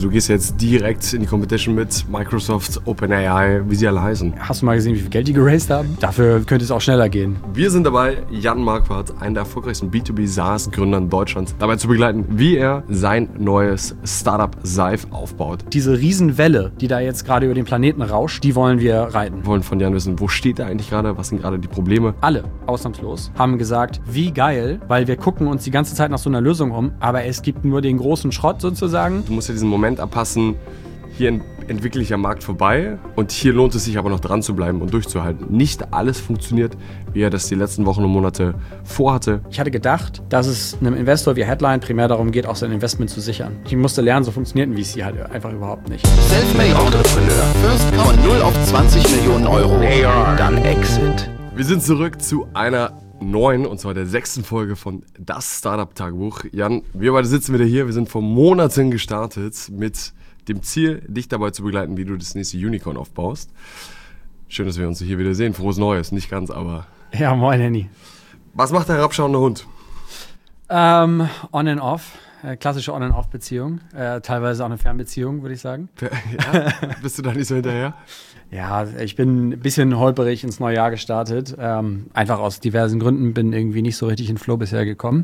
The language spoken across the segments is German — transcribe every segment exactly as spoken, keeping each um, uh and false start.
Du gehst jetzt direkt in die Competition mit Microsoft, OpenAI, wie sie alle heißen. Hast du mal gesehen, wie viel Geld die geraced haben? Dafür könnte es auch schneller gehen. Wir sind dabei, Jan Marquardt, einen der erfolgreichsten B zwei B SaaS-Gründern Deutschlands, dabei zu begleiten, wie er sein neues Startup Seif aufbaut. Diese Riesenwelle, die da jetzt gerade über den Planeten rauscht, die wollen wir reiten. Wir wollen von Jan wissen, wo steht er eigentlich gerade, was sind gerade die Probleme? Alle, ausnahmslos, haben gesagt, wie geil, weil wir gucken uns die ganze Zeit nach so einer Lösung um, aber es gibt nur den großen Schrott sozusagen. Du musst ja diesen Moment abpassen, hier entwickle ich am Markt vorbei und hier lohnt es sich aber noch dran zu bleiben und durchzuhalten. Nicht alles funktioniert, wie er das die letzten Wochen und Monate vorhatte. Ich hatte gedacht, dass es einem Investor wie Headline primär darum geht, auch sein Investment zu sichern. Ich musste lernen, so funktioniert ein V C halt einfach überhaupt nicht. Selfmade Entrepreneur. First von null auf zwanzig Millionen Euro. Dann Exit. Wir sind zurück zu einer neuen, und zwar der sechsten Folge von Das Startup-Tagebuch. Jan, wir beide sitzen wieder hier. Wir sind vor Monaten gestartet mit dem Ziel, dich dabei zu begleiten, wie du das nächste Unicorn aufbaust. Schön, dass wir uns hier wieder sehen. Frohes Neues. Nicht ganz, aber... Ja, moin, Henny. Was macht der herabschauende Hund? Ähm, on and off. Äh, klassische On- and Off-Beziehung. Äh, teilweise auch eine Fernbeziehung, würde ich sagen. Ja, bist du da nicht so hinterher? Ja, ich bin ein bisschen holperig ins neue Jahr gestartet. Ähm, einfach aus diversen Gründen, bin irgendwie nicht so richtig in Flow bisher gekommen.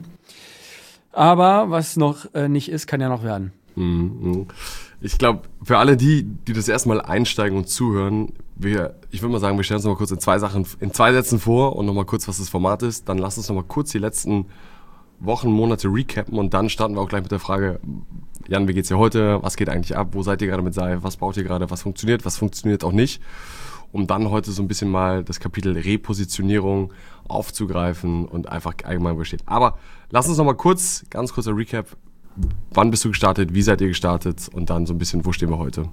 Aber was noch äh, nicht ist, kann ja noch werden. Mhm. Ich glaube, für alle die, die das erste Mal einsteigen und zuhören, wir, ich würde mal sagen, wir stellen uns noch mal kurz in zwei Sachen, in zwei Sätzen vor und noch mal kurz, was das Format ist. Dann lass uns noch mal kurz die letzten Wochen, Monate recappen und dann starten wir auch gleich mit der Frage, Jan, wie geht's dir heute? Was geht eigentlich ab? Wo seid ihr gerade mit Seif? Was baut ihr gerade? Was funktioniert? Was funktioniert auch nicht? Um dann heute so ein bisschen mal das Kapitel Repositionierung aufzugreifen und einfach allgemein übersteht. Aber lass uns noch mal kurz, ganz kurzer Recap. Wann bist du gestartet? Wie seid ihr gestartet? Und dann so ein bisschen, wo stehen wir heute?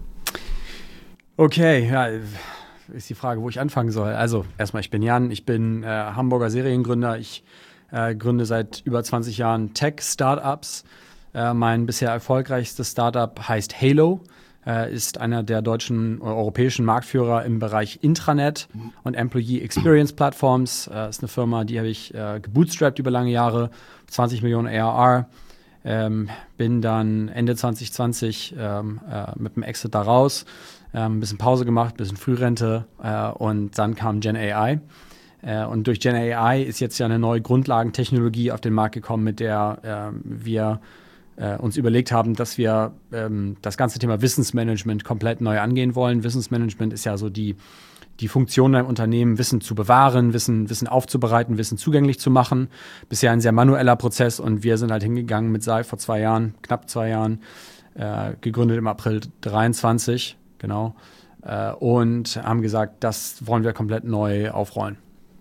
Okay, ja, ist die Frage, wo ich anfangen soll. Also, erstmal, ich bin Jan, ich bin äh, Hamburger Seriengründer. Ich äh, gründe seit über zwanzig Jahren Tech-Startups. Äh, mein bisher erfolgreichstes Startup heißt Halo, äh, ist einer der deutschen oder europäischen Marktführer im Bereich Intranet und Employee Experience Platforms. Äh, ist eine Firma, die habe ich äh, gebootstrapped über lange Jahre, zwanzig Millionen A R R. Ähm, bin dann Ende zwanzig zwanzig ähm, äh, mit dem Exit da raus, ähm, ein bisschen Pause gemacht, ein bisschen Frührente äh, und dann kam Gen A I. Äh, und durch Gen A I ist jetzt ja eine neue Grundlagentechnologie auf den Markt gekommen, mit der äh, wir äh, uns überlegt haben, dass wir ähm, das ganze Thema Wissensmanagement komplett neu angehen wollen. Wissensmanagement ist ja so die die Funktion im Unternehmen, Wissen zu bewahren, Wissen, Wissen aufzubereiten, Wissen zugänglich zu machen. Bisher ein sehr manueller Prozess und wir sind halt hingegangen mit Seif vor zwei Jahren, knapp zwei Jahren, äh, gegründet im April dreiundzwanzig, genau, äh, und haben gesagt, das wollen wir komplett neu aufrollen.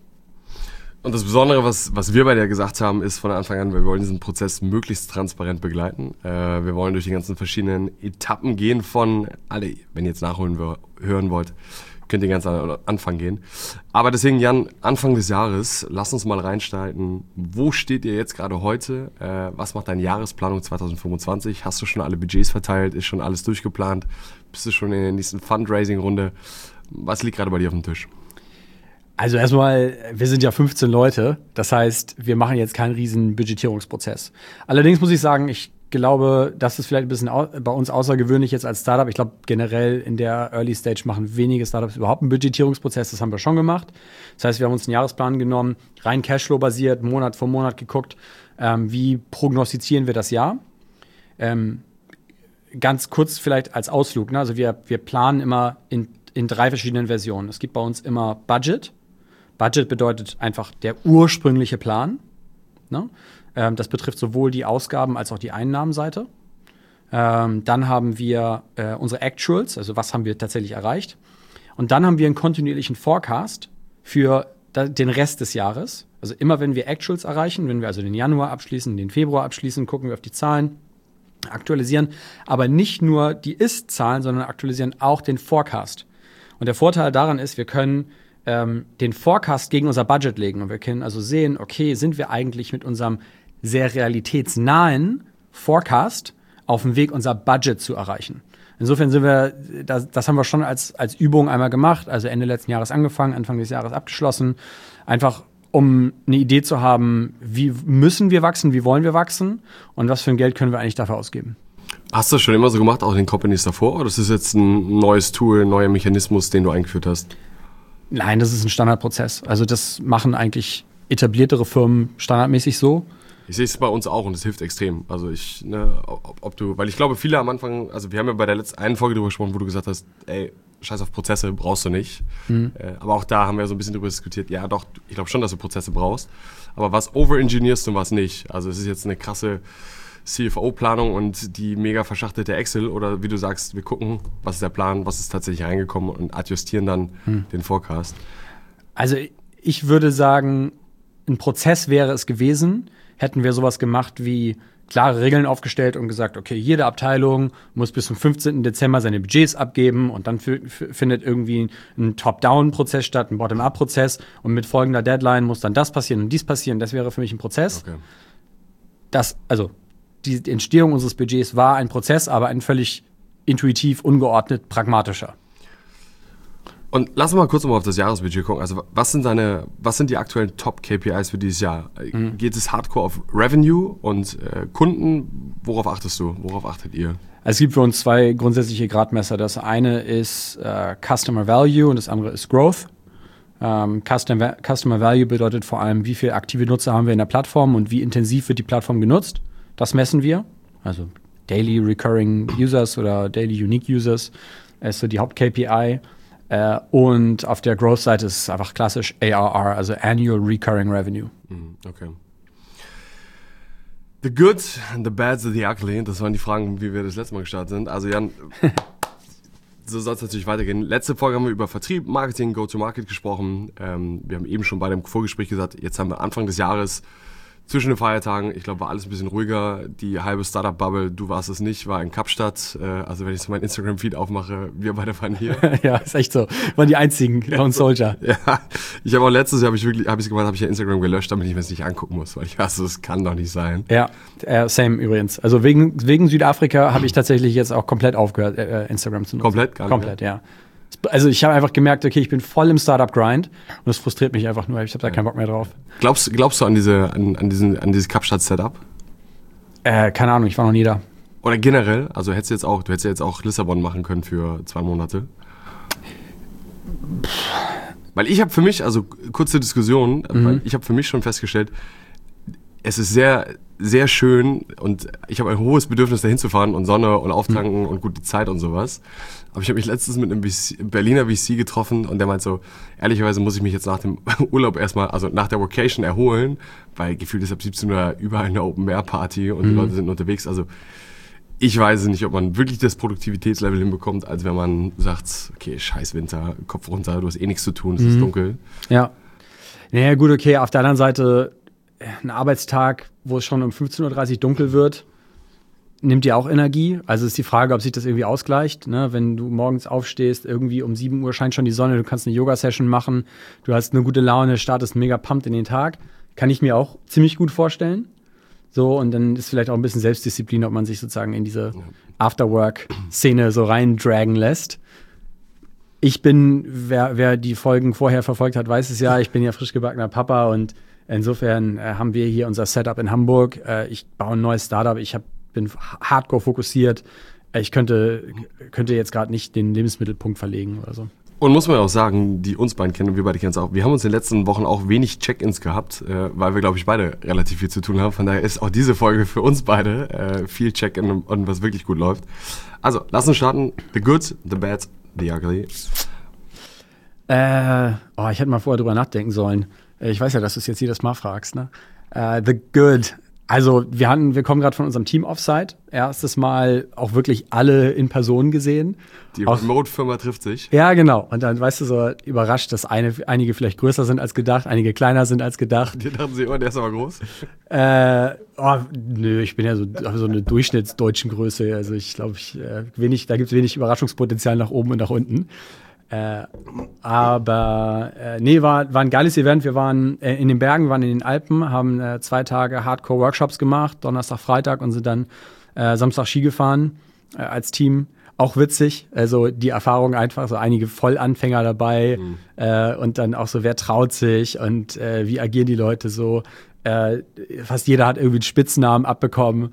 Und das Besondere, was, was wir bei dir gesagt haben, ist von Anfang an, wir wollen diesen Prozess möglichst transparent begleiten. Äh, wir wollen durch die ganzen verschiedenen Etappen gehen von, alle, wenn ihr jetzt nachholen wir, hören wollt, könnt ihr ganz an Anfang gehen. Aber deswegen, Jan, Anfang des Jahres, lass uns mal reinstarten. Wo steht ihr jetzt gerade heute? Äh, was macht deine Jahresplanung zwanzig fünfundzwanzig? Hast du schon alle Budgets verteilt? Ist schon alles durchgeplant? Bist du schon in der nächsten Fundraising-Runde? Was liegt gerade bei dir auf dem Tisch? Also erstmal, wir sind ja fünfzehn Leute. Das heißt, wir machen jetzt keinen riesen Budgetierungsprozess. Allerdings muss ich sagen, ich glaube, das ist vielleicht ein bisschen au- bei uns außergewöhnlich jetzt als Startup. Ich glaube, generell in der Early Stage machen wenige Startups überhaupt einen Budgetierungsprozess. Das haben wir schon gemacht. Das heißt, wir haben uns einen Jahresplan genommen, rein Cashflow-basiert, Monat für Monat geguckt, ähm, wie prognostizieren wir das Jahr. Ähm, ganz kurz vielleicht als Ausflug. Ne? Also wir, wir planen immer in, in drei verschiedenen Versionen. Es gibt bei uns immer Budget. Budget bedeutet einfach der ursprüngliche Plan. Ne? Ähm, das betrifft sowohl die Ausgaben als auch die Einnahmenseite. Ähm, dann haben wir äh, unsere Actuals, also was haben wir tatsächlich erreicht. Und dann haben wir einen kontinuierlichen Forecast für da, den Rest des Jahres. Also immer, wenn wir Actuals erreichen, wenn wir also den Januar abschließen, den Februar abschließen, gucken wir auf die Zahlen, aktualisieren. Aber nicht nur die Ist-Zahlen, sondern aktualisieren auch den Forecast. Und der Vorteil daran ist, wir können ähm, den Forecast gegen unser Budget legen. Und wir können also sehen, okay, sind wir eigentlich mit unserem sehr realitätsnahen Forecast auf dem Weg, unser Budget zu erreichen. Insofern sind wir, das, das haben wir schon als, als Übung einmal gemacht, also Ende letzten Jahres angefangen, Anfang des Jahres abgeschlossen, einfach um eine Idee zu haben, wie müssen wir wachsen, wie wollen wir wachsen und was für ein Geld können wir eigentlich dafür ausgeben. Hast du das schon immer so gemacht, auch in den Companies davor? Oder ist das jetzt ein neues Tool, ein neuer Mechanismus, den du eingeführt hast? Nein, das ist ein Standardprozess. Also das machen eigentlich etabliertere Firmen standardmäßig so. Ich sehe es bei uns auch und es hilft extrem. Also ich, ne, ob, ob du, weil ich glaube, viele am Anfang, also wir haben ja bei der letzten einen Folge drüber gesprochen, wo du gesagt hast, ey, scheiß auf Prozesse, brauchst du nicht. Mhm. Äh, aber auch da haben wir so ein bisschen drüber diskutiert, ja doch, ich glaube schon, dass du Prozesse brauchst. Aber was overengineerst und was nicht? Also es ist jetzt eine krasse C F O-Planung und die mega verschachtelte Excel oder wie du sagst, wir gucken, was ist der Plan, was ist tatsächlich reingekommen und adjustieren dann mhm. den Forecast. Also ich würde sagen, ein Prozess wäre es gewesen, hätten wir sowas gemacht wie klare Regeln aufgestellt und gesagt, okay, jede Abteilung muss bis zum fünfzehnten Dezember seine Budgets abgeben und dann f- f- findet irgendwie ein Top-Down-Prozess statt, ein Bottom-Up-Prozess und mit folgender Deadline muss dann das passieren und dies passieren. Das wäre für mich ein Prozess. Okay. Das, also die Entstehung unseres Budgets war ein Prozess, aber ein völlig intuitiv, ungeordnet, pragmatischer. Und lass uns mal kurz mal auf das Jahresbudget gucken. Also was sind deine, was sind die aktuellen Top-K P Is für dieses Jahr? Mhm. Geht es hardcore auf Revenue und äh, Kunden? Worauf achtest du? Worauf achtet ihr? Also es gibt für uns zwei grundsätzliche Gradmesser. Das eine ist äh, Customer Value und das andere ist Growth. Ähm, Customer, Customer Value bedeutet vor allem, wie viele aktive Nutzer haben wir in der Plattform und wie intensiv wird die Plattform genutzt. Das messen wir. Also Daily Recurring Users oder Daily Unique Users ist so die Haupt-K P I. Uh, und auf der Growth-Seite ist es einfach klassisch A R R, also Annual Recurring Revenue. Okay. The good, the bad, the ugly. Das waren die Fragen, wie wir das letzte Mal gestartet sind. Also Jan, so soll es natürlich weitergehen. Letzte Folge haben wir über Vertrieb, Marketing, Go-to-Market gesprochen. Ähm, wir haben eben schon bei dem Vorgespräch gesagt, jetzt haben wir Anfang des Jahres zwischen den Feiertagen, ich glaube, war alles ein bisschen ruhiger. Die halbe Startup-Bubble, du warst es nicht, war in Kapstadt. Äh, also wenn ich so meinen Instagram-Feed aufmache, wir beide waren hier. Ja, ist echt so. Wir waren die einzigen, Lone Soldier. Ja, ich habe auch letztes Jahr, habe ich wirklich, habe ich es gemacht, habe ich ja Instagram gelöscht, damit ich mir das nicht angucken muss, weil ich weiß, das kann doch nicht sein. Ja, äh, same übrigens. Also wegen, wegen Südafrika habe ich tatsächlich jetzt auch komplett aufgehört, äh, Instagram zu nutzen. Komplett? Gar nicht Komplett, mehr? Ja. Also ich habe einfach gemerkt, okay, ich bin voll im Startup-Grind und das frustriert mich einfach nur. Ich habe da keinen Bock mehr drauf. Glaubst, glaubst du an diese, an, an diesen, an dieses Kapstadt-Setup? Äh, keine Ahnung, ich war noch nie da. Oder generell? Also hättest du jetzt auch, du hättest ja jetzt auch Lissabon machen können für zwei Monate. Weil ich habe für mich, also kurze Diskussion, mhm. weil ich habe für mich schon festgestellt, es ist sehr, sehr schön und ich habe ein hohes Bedürfnis, dahin zu fahren und Sonne und Auftanken mhm. und gute Zeit und sowas. Aber ich habe mich letztens mit einem V C, Berliner V C getroffen und der meint so, ehrlicherweise muss ich mich jetzt nach dem Urlaub erstmal, also nach der Vacation erholen, weil gefühlt ist ab siebzehn Uhr überall eine Open-Air-Party und mhm. die Leute sind unterwegs. Also ich weiß nicht, ob man wirklich das Produktivitätslevel hinbekommt, als wenn man sagt, okay, scheiß Winter, Kopf runter, du hast eh nichts zu tun, es mhm. ist dunkel. Ja. Naja, gut, okay, auf der anderen Seite ein Arbeitstag, wo es schon um fünfzehn Uhr dreißig dunkel wird, nimmt dir auch Energie. Also ist die Frage, ob sich das irgendwie ausgleicht. Ne? Wenn du morgens aufstehst, irgendwie um sieben Uhr scheint schon die Sonne, du kannst eine Yoga-Session machen, du hast eine gute Laune, startest mega pumped in den Tag. Kann ich mir auch ziemlich gut vorstellen. So, und dann ist vielleicht auch ein bisschen Selbstdisziplin, ob man sich sozusagen in diese Afterwork-Szene so reindragen lässt. Ich bin, wer, wer die Folgen vorher verfolgt hat, weiß es ja, ich bin ja frisch gebackener Papa und insofern äh, haben wir hier unser Setup in Hamburg. Äh, ich baue ein neues Startup, ich hab, bin hardcore fokussiert. Äh, ich könnte, könnte jetzt gerade nicht den Lebensmittelpunkt verlegen oder so. Und muss man auch sagen, die uns beiden kennen und wir beide kennen es auch, wir haben uns in den letzten Wochen auch wenig Check-ins gehabt, äh, weil wir, glaube ich, beide relativ viel zu tun haben. Von daher ist auch diese Folge für uns beide äh, viel Check-in und, und was wirklich gut läuft. Also, lass uns starten. The good, the bad, the ugly. Äh, oh, ich hätte mal vorher drüber nachdenken sollen. Ich weiß ja, dass du es jetzt jedes Mal fragst, ne? Uh, the good. Also wir hatten, wir kommen gerade von unserem Team-Offsite. Erstes Mal auch wirklich alle in Person gesehen. Die Remote-Firma trifft sich. Ja, genau. Und dann, weißt du, so überrascht, dass eine, einige vielleicht größer sind als gedacht, einige kleiner sind als gedacht. Die dachten sie, oh, der ist aber groß. Äh, oh, nö, ich bin ja so, so eine durchschnittsdeutschen Größe. Also ich glaube, ich, äh, wenig, da gibt es wenig Überraschungspotenzial nach oben und nach unten. Äh, aber äh, nee, war, war ein geiles Event. Wir waren äh, in den Bergen, waren in den Alpen, haben äh, zwei Tage Hardcore-Workshops gemacht, Donnerstag, Freitag und sind dann äh, Samstag Ski gefahren äh, als Team. Auch witzig, also die Erfahrung einfach, so einige Vollanfänger dabei mhm. äh, und dann auch so, wer traut sich und äh, wie agieren die Leute so. Äh, fast jeder hat irgendwie einen Spitznamen abbekommen.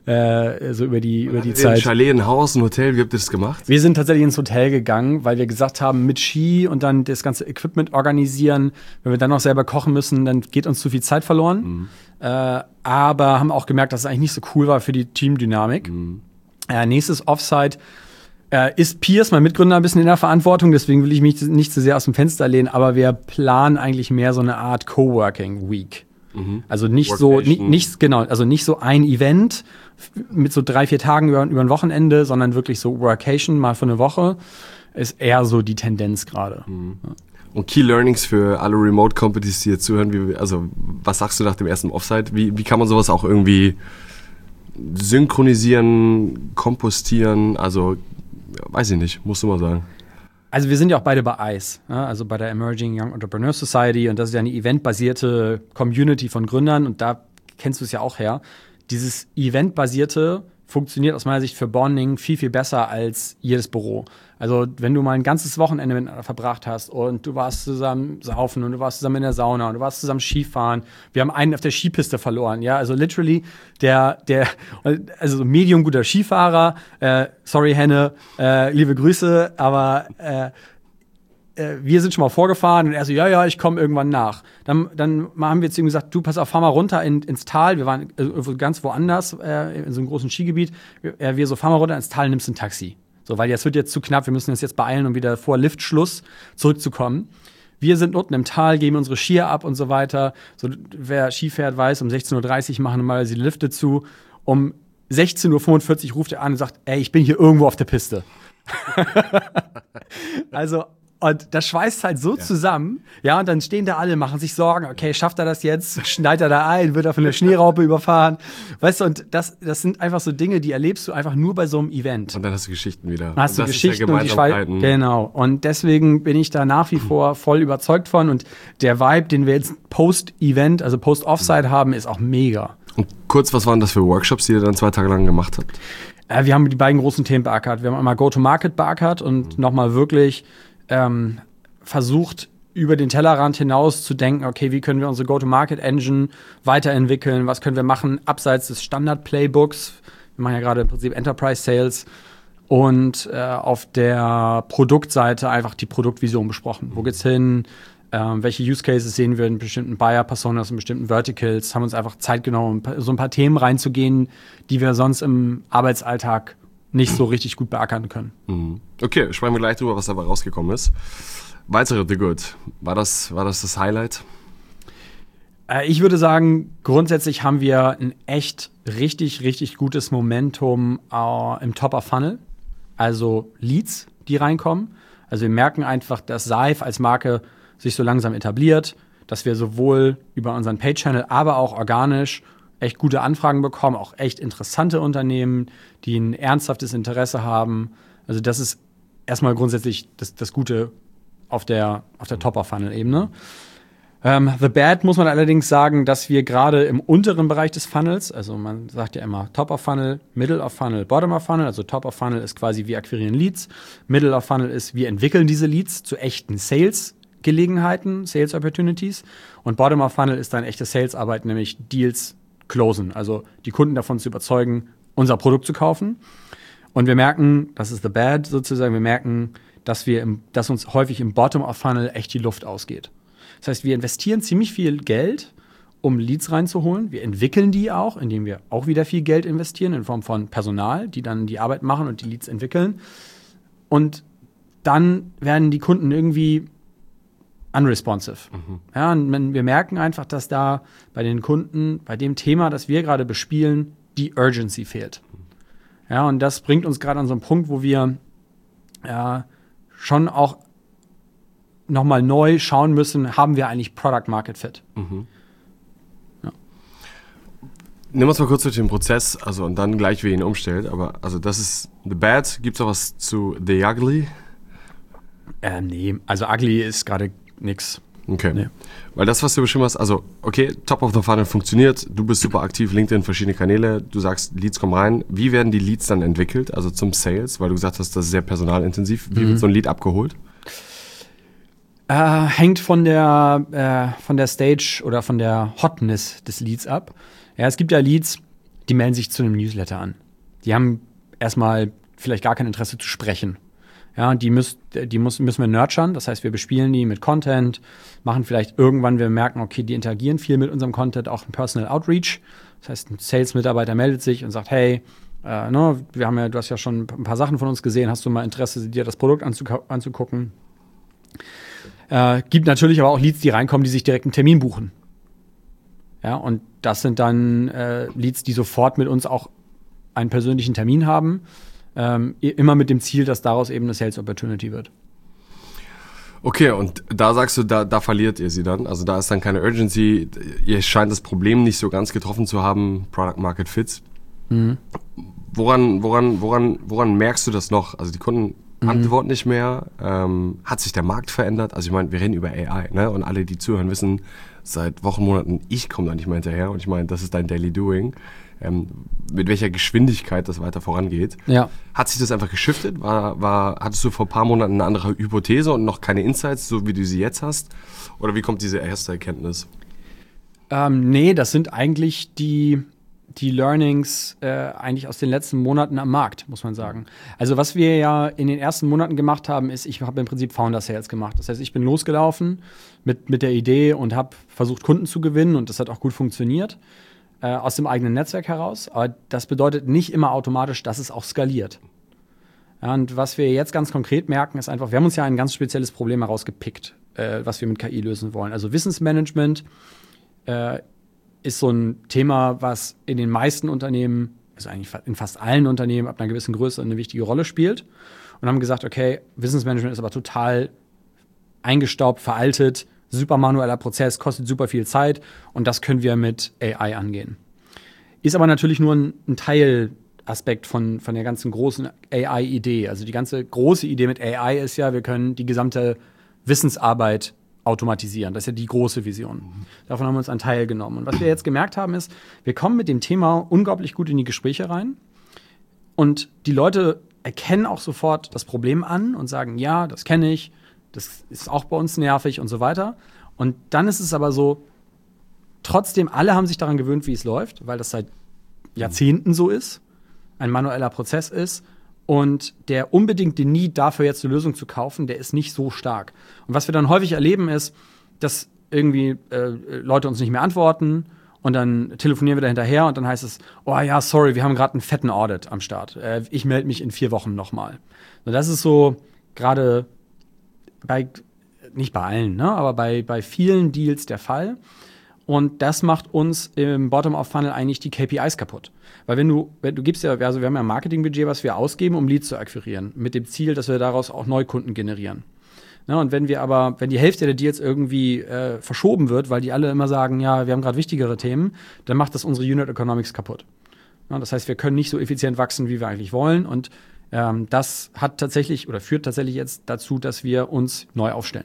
äh, so über die, über die Ein Zeit. Chalet, ein Haus, ein Hotel, wie habt ihr das gemacht? Wir sind tatsächlich ins Hotel gegangen, weil wir gesagt haben, mit Ski und dann das ganze Equipment organisieren, wenn wir dann noch selber kochen müssen, dann geht uns zu viel Zeit verloren. Mhm. Äh, aber haben auch gemerkt, dass es eigentlich nicht so cool war für die Teamdynamik. Mhm. Äh, nächstes Offsite äh, ist Piers, mein Mitgründer, ein bisschen in der Verantwortung, deswegen will ich mich nicht zu sehr aus dem Fenster lehnen, aber wir planen eigentlich mehr so eine Art Coworking Week. Mhm. Also nicht so, nicht, nicht, genau, also nicht so ein Event mit so drei, vier Tagen über, über ein Wochenende, sondern wirklich so Workation mal für eine Woche, ist eher so die Tendenz gerade. Mhm. Ja. Und Key Learnings für alle Remote Companies, die jetzt zuhören, wie, also was sagst du nach dem ersten Offsite? Wie, wie kann man sowas auch irgendwie synchronisieren, kompostieren? Also, weiß ich nicht, musst du mal sagen. Also wir sind ja auch beide bei I C E, ja, also bei der Emerging Young Entrepreneur Society, und das ist ja eine eventbasierte Community von Gründern, und da kennst du es ja auch her. Dieses eventbasierte funktioniert aus meiner Sicht für Bonding viel, viel besser als jedes Büro. Also wenn du mal ein ganzes Wochenende miteinander verbracht hast und du warst zusammen saufen und du warst zusammen in der Sauna und du warst zusammen Skifahren. Wir haben einen auf der Skipiste verloren, ja, also literally der, der, also medium guter Skifahrer, äh, sorry Henne, äh, liebe Grüße, aber äh, wir sind schon mal vorgefahren und er so, ja, ja, ich komme irgendwann nach. Dann, dann haben wir zu ihm gesagt, du, pass auf, fahr mal runter in, ins Tal. Wir waren äh, ganz woanders, äh, in so einem großen Skigebiet. Wir, wir so, fahr mal runter ins Tal, nimmst ein Taxi. So, weil jetzt wird jetzt zu knapp, wir müssen uns jetzt beeilen, um wieder vor Liftschluss zurückzukommen. Wir sind unten im Tal, geben unsere Skier ab und so weiter. So, wer Ski fährt, weiß, um sechzehn Uhr dreißig machen mal die Lifte zu. Um sechzehn Uhr fünfundvierzig ruft er an und sagt, ey, ich bin hier irgendwo auf der Piste. Also, und das schweißt halt so ja. zusammen, ja, und dann stehen da alle, machen sich Sorgen, okay, schafft er das jetzt, schneidet er da ein, wird er von der Schneeraupe überfahren, weißt du, und das, das sind einfach so Dinge, die erlebst du einfach nur bei so einem Event. Und dann hast du Geschichten wieder. Dann hast du Geschichten und die Schweiz, genau, und deswegen bin ich da nach wie vor voll überzeugt von, und der Vibe, den wir jetzt Post-Event, also Post-Offsite haben, ist auch mega. Und kurz, was waren das für Workshops, die ihr dann zwei Tage lang gemacht habt? Äh, wir haben die beiden großen Themen beackert, wir haben einmal Go-to-Market beackert und mhm. nochmal wirklich Ähm, versucht, über den Tellerrand hinaus zu denken, okay, wie können wir unsere Go-to-Market-Engine weiterentwickeln, was können wir machen, abseits des Standard-Playbooks. Wir machen ja gerade im Prinzip Enterprise-Sales, und äh, auf der Produktseite einfach die Produktvision besprochen. Wo geht's hin? Ähm, welche Use-Cases sehen wir in bestimmten Buyer-Personas, in bestimmten Verticals? Haben uns einfach Zeit genommen, so ein paar Themen reinzugehen, die wir sonst im Arbeitsalltag nicht so richtig gut beackern können. Okay, sprechen wir gleich drüber, was dabei rausgekommen ist. Weitere The Good. War das, war das das Highlight? Äh, ich würde sagen, grundsätzlich haben wir ein echt richtig, richtig gutes Momentum äh, im Top-of-Funnel. Also Leads, die reinkommen. Also wir merken einfach, dass Seif als Marke sich so langsam etabliert, dass wir sowohl über unseren Paid-Channel, aber auch organisch echt gute Anfragen bekommen, auch echt interessante Unternehmen, die ein ernsthaftes Interesse haben. Also das ist erstmal grundsätzlich das, das Gute auf der, auf der Top-of-Funnel-Ebene. Ähm, The Bad muss man allerdings sagen, dass wir gerade im unteren Bereich des Funnels, also man sagt ja immer Top-of-Funnel, Middle-of-Funnel, Bottom-of-Funnel, also Top-of-Funnel ist quasi, wir akquirieren Leads, Middle-of-Funnel ist, wir entwickeln diese Leads zu echten Sales-Gelegenheiten, Sales-Opportunities, und Bottom-of-Funnel ist dann echte Sales-Arbeit, nämlich Deals closen, also die Kunden davon zu überzeugen, unser Produkt zu kaufen. Und wir merken, das ist the bad sozusagen, wir merken, dass wir im, dass uns häufig im Bottom-of-Funnel echt die Luft ausgeht. Das heißt, wir investieren ziemlich viel Geld, um Leads reinzuholen. Wir entwickeln die auch, indem wir auch wieder viel Geld investieren in Form von Personal, die dann die Arbeit machen und die Leads entwickeln. Und dann werden die Kunden irgendwie unresponsive. Mhm. Ja, und wir merken einfach, dass da bei den Kunden, bei dem Thema, das wir gerade bespielen, die Urgency fehlt. Ja, und das bringt uns gerade an so einen Punkt, wo wir ja, schon auch nochmal neu schauen müssen, haben wir eigentlich Product Market Fit? Mhm. Ja. Nimm uns mal kurz durch den Prozess, also und dann gleich, wie ihr ihn umstellt. Aber also das ist The Bad. Gibt es auch was zu The Ugly? Ähm, nee, also Ugly ist gerade nix. Okay. Nee. Weil das, was du beschrieben hast, also okay, Top of the Funnel funktioniert, du bist super aktiv, LinkedIn, verschiedene Kanäle, du sagst, Leads kommen rein. Wie werden die Leads dann entwickelt, also zum Sales? Weil du gesagt hast, das ist sehr personalintensiv. Wie mhm. wird so ein Lead abgeholt? Äh, hängt von der, äh, von der Stage oder von der Hotness des Leads ab. Ja, es gibt ja Leads, die melden sich zu einem Newsletter an. Die haben erstmal vielleicht gar kein Interesse zu sprechen. Ja, die, müsst, die muss, müssen wir nurturen, das heißt, wir bespielen die mit Content, machen vielleicht irgendwann, wir merken, okay, die interagieren viel mit unserem Content, auch ein Personal Outreach. Das heißt, ein Sales-Mitarbeiter meldet sich und sagt, hey, äh, ne, wir haben ja, du hast ja schon ein paar Sachen von uns gesehen, hast du mal Interesse, dir das Produkt anzugu- anzugucken? Äh, gibt natürlich aber auch Leads, die reinkommen, die sich direkt einen Termin buchen. Ja, und das sind dann äh, Leads, die sofort mit uns auch einen persönlichen Termin haben. Ähm, immer mit dem Ziel, dass daraus eben eine Sales Opportunity wird. Okay, und da sagst du, da, da verliert ihr sie dann. Also da ist dann keine Urgency. Ihr scheint das Problem nicht so ganz getroffen zu haben, Product Market Fits. Mhm. Woran, woran, woran, woran merkst du das noch? Also die Kunden mhm. antworten nicht mehr. Ähm, hat sich der Markt verändert? Also ich meine, wir reden über A I, ne? Und alle, die zuhören, wissen seit Wochen, Monaten, ich komme da nicht mehr hinterher. Und ich meine, das ist dein Daily Doing. Ähm, mit welcher Geschwindigkeit das weiter vorangeht. Ja. Hat sich das einfach geschiftet? War, war, hattest du vor ein paar Monaten eine andere Hypothese und noch keine Insights, so wie du sie jetzt hast? Oder wie kommt diese erste Erkenntnis? Ähm, nee, das sind eigentlich die, die Learnings äh, eigentlich aus den letzten Monaten am Markt, muss man sagen. Also was wir ja in den ersten Monaten gemacht haben, ist, ich habe im Prinzip Founder Sales gemacht. Das heißt, ich bin losgelaufen mit, mit der Idee und habe versucht, Kunden zu gewinnen und das hat auch gut funktioniert. Äh, aus dem eigenen Netzwerk heraus. Aber das bedeutet nicht immer automatisch, dass es auch skaliert. Ja, und was wir jetzt ganz konkret merken, ist einfach, wir haben uns ja ein ganz spezielles Problem herausgepickt, äh, was wir mit K I lösen wollen. Also Wissensmanagement äh, ist so ein Thema, was in den meisten Unternehmen, also eigentlich in fast allen Unternehmen ab einer gewissen Größe eine wichtige Rolle spielt. Und haben gesagt, okay, Wissensmanagement ist aber total eingestaubt, veraltet, super manueller Prozess, kostet super viel Zeit und das können wir mit A I angehen. Ist aber natürlich nur ein, ein Teilaspekt von, von der ganzen großen A I-Idee. Also die ganze große Idee mit A I ist ja, wir können die gesamte Wissensarbeit automatisieren. Das ist ja die große Vision. Davon haben wir uns einen Teil genommen. Und was wir jetzt gemerkt haben ist, wir kommen mit dem Thema unglaublich gut in die Gespräche rein und die Leute erkennen auch sofort das Problem an und sagen, ja, das kenne ich, das ist auch bei uns nervig und so weiter. Und dann ist es aber so, trotzdem, alle haben sich daran gewöhnt, wie es läuft, weil das seit Jahrzehnten so ist, ein manueller Prozess ist. Und der unbedingte Need dafür, jetzt eine Lösung zu kaufen, der ist nicht so stark. Und was wir dann häufig erleben, ist, dass irgendwie äh, Leute uns nicht mehr antworten und dann telefonieren wir da hinterher und dann heißt es, oh ja, sorry, wir haben gerade einen fetten Audit am Start. Äh, ich melde mich in vier Wochen nochmal. Und das ist so gerade bei, nicht bei allen, ne, aber bei, bei vielen Deals der Fall. Und das macht uns im Bottom-of-Funnel eigentlich die K P Is kaputt. Weil wenn du, wenn du gibst ja, also wir haben ja ein Marketingbudget, was wir ausgeben, um Leads zu akquirieren, mit dem Ziel, dass wir daraus auch Neukunden generieren. Ja, und wenn wir aber, wenn die Hälfte der Deals irgendwie äh, verschoben wird, weil die alle immer sagen, ja, wir haben gerade wichtigere Themen, dann macht das unsere Unit Economics kaputt. Ja, das heißt, wir können nicht so effizient wachsen, wie wir eigentlich wollen. Und ähm, das hat tatsächlich oder führt tatsächlich jetzt dazu, dass wir uns neu aufstellen.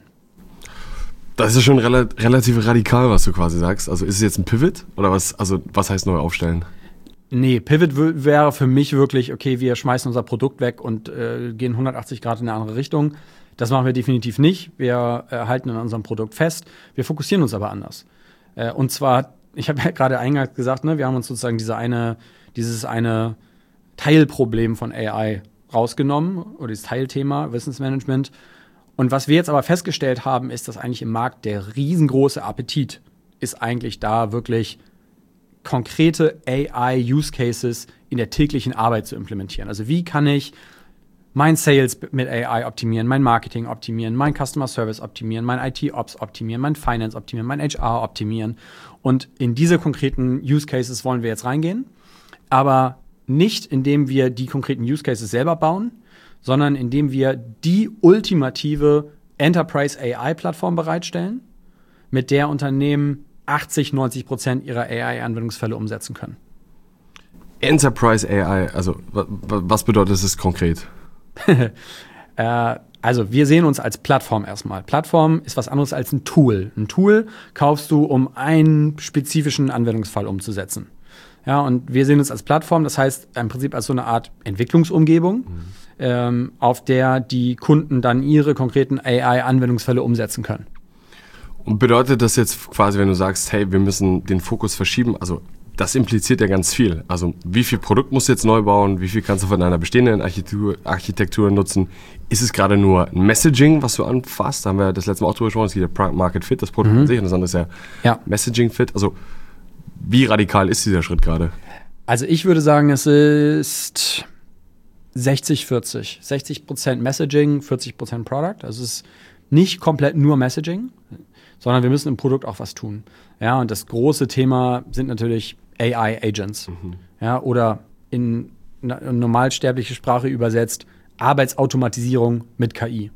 Das ist schon rela- relativ radikal, was du quasi sagst. Also ist es jetzt ein Pivot oder was? Also was heißt neu aufstellen? Nee, Pivot w- wäre für mich wirklich, okay, wir schmeißen unser Produkt weg und äh, gehen hundertachtzig Grad in eine andere Richtung. Das machen wir definitiv nicht. Wir äh, halten an unserem Produkt fest. Wir fokussieren uns aber anders. Äh, und zwar, ich habe ja gerade eingangs gesagt, ne, wir haben uns sozusagen diese eine, dieses eine Teilproblem von A I rausgenommen oder dieses Teilthema Wissensmanagement. Und was wir jetzt aber festgestellt haben, ist, dass eigentlich im Markt der riesengroße Appetit ist eigentlich da, wirklich konkrete A I-Use-Cases in der täglichen Arbeit zu implementieren. Also wie kann ich mein Sales mit A I optimieren, mein Marketing optimieren, mein Customer Service optimieren, mein I T-Ops optimieren, mein Finance optimieren, mein H R optimieren. Und in diese konkreten Use-Cases wollen wir jetzt reingehen, aber nicht, indem wir die konkreten Use-Cases selber bauen, sondern indem wir die ultimative Enterprise A I-Plattform bereitstellen, mit der Unternehmen achtzig, neunzig Prozent ihrer A I-Anwendungsfälle umsetzen können. Enterprise A I, also w- w- was bedeutet das konkret? äh, also wir sehen uns als Plattform erstmal. Plattform ist was anderes als ein Tool. Ein Tool kaufst du, um einen spezifischen Anwendungsfall umzusetzen. Ja, und wir sehen uns als Plattform, das heißt im Prinzip als so eine Art Entwicklungsumgebung, mhm. ähm, auf der die Kunden dann ihre konkreten A I-Anwendungsfälle umsetzen können. Und bedeutet das jetzt quasi, wenn du sagst, hey, wir müssen den Fokus verschieben, also das impliziert ja ganz viel. Also wie viel Produkt musst du jetzt neu bauen, wie viel kannst du von deiner bestehenden Architektur, Architektur nutzen? Ist es gerade nur ein Messaging, was du anfasst? Da haben wir das letzte Mal auch drüber gesprochen, es geht ja Product Market Fit, das Produkt Mhm. an sich, und das andere ist ja, Ja. Messaging Fit. Also wie radikal ist dieser Schritt gerade? Also ich würde sagen, es ist sechzig vierzig. sechzig Prozent Messaging, vierzig Prozent Product. Also es ist nicht komplett nur Messaging, sondern wir müssen im Produkt auch was tun. Ja, und das große Thema sind natürlich A I-Agents. Mhm. Ja, oder in, in normalsterbliche Sprache übersetzt Arbeitsautomatisierung mit K I.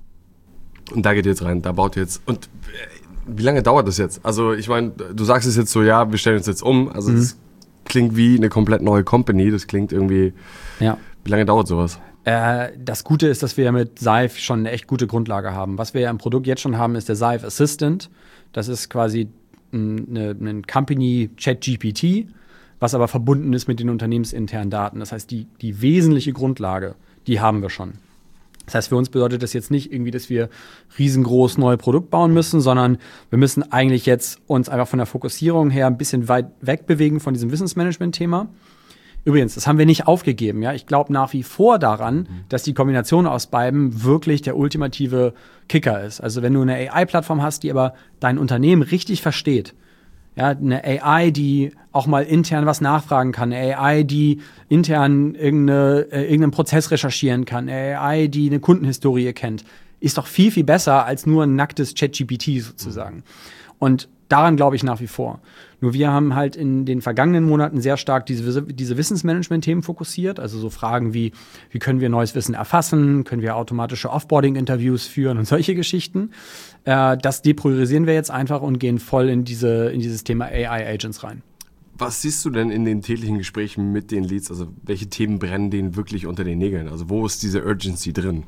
Und da geht ihr jetzt rein, da baut ihr jetzt. Und wie lange dauert das jetzt? Also ich meine, du sagst es jetzt so, ja, wir stellen uns jetzt um. Also Mhm. das klingt wie eine komplett neue Company. Das klingt irgendwie, Ja. wie lange dauert sowas? Äh, das Gute ist, dass wir mit Sive schon eine echt gute Grundlage haben. Was wir ja im Produkt jetzt schon haben, ist der Sive Assistant. Das ist quasi eine, eine Company ChatGPT, was aber verbunden ist mit den unternehmensinternen Daten. Das heißt, die, die wesentliche Grundlage, die haben wir schon. Das heißt, für uns bedeutet das jetzt nicht irgendwie, dass wir riesengroß neue Produkt bauen müssen, sondern wir müssen eigentlich jetzt uns einfach von der Fokussierung her ein bisschen weit wegbewegen von diesem Wissensmanagement-Thema. Übrigens, das haben wir nicht aufgegeben. Ja? Ich glaube nach wie vor daran, mhm. dass die Kombination aus beiden wirklich der ultimative Kicker ist. Also wenn du eine A I-Plattform hast, die aber dein Unternehmen richtig versteht, ja, eine A I, die auch mal intern was nachfragen kann, eine A I, die intern irgendeine, äh, irgendeinen Prozess recherchieren kann, eine A I, die eine Kundenhistorie kennt, ist doch viel, viel besser als nur ein nacktes ChatGPT sozusagen. Mhm. Und daran glaube ich nach wie vor. Nur wir haben halt in den vergangenen Monaten sehr stark diese, diese Wissensmanagement-Themen fokussiert. Also so Fragen wie, wie können wir neues Wissen erfassen? Können wir automatische Offboarding-Interviews führen und solche Geschichten? Äh, das depriorisieren wir jetzt einfach und gehen voll in, diese, in dieses Thema A I-Agents rein. Was siehst du denn in den täglichen Gesprächen mit den Leads? Also welche Themen brennen denen wirklich unter den Nägeln? Also wo ist diese Urgency drin?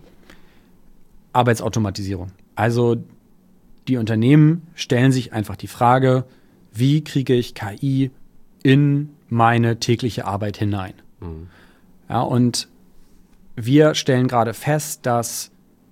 Arbeitsautomatisierung. Also die Unternehmen stellen sich einfach die Frage, wie kriege ich K I in meine tägliche Arbeit hinein? Mhm. Ja, und wir stellen gerade fest, dass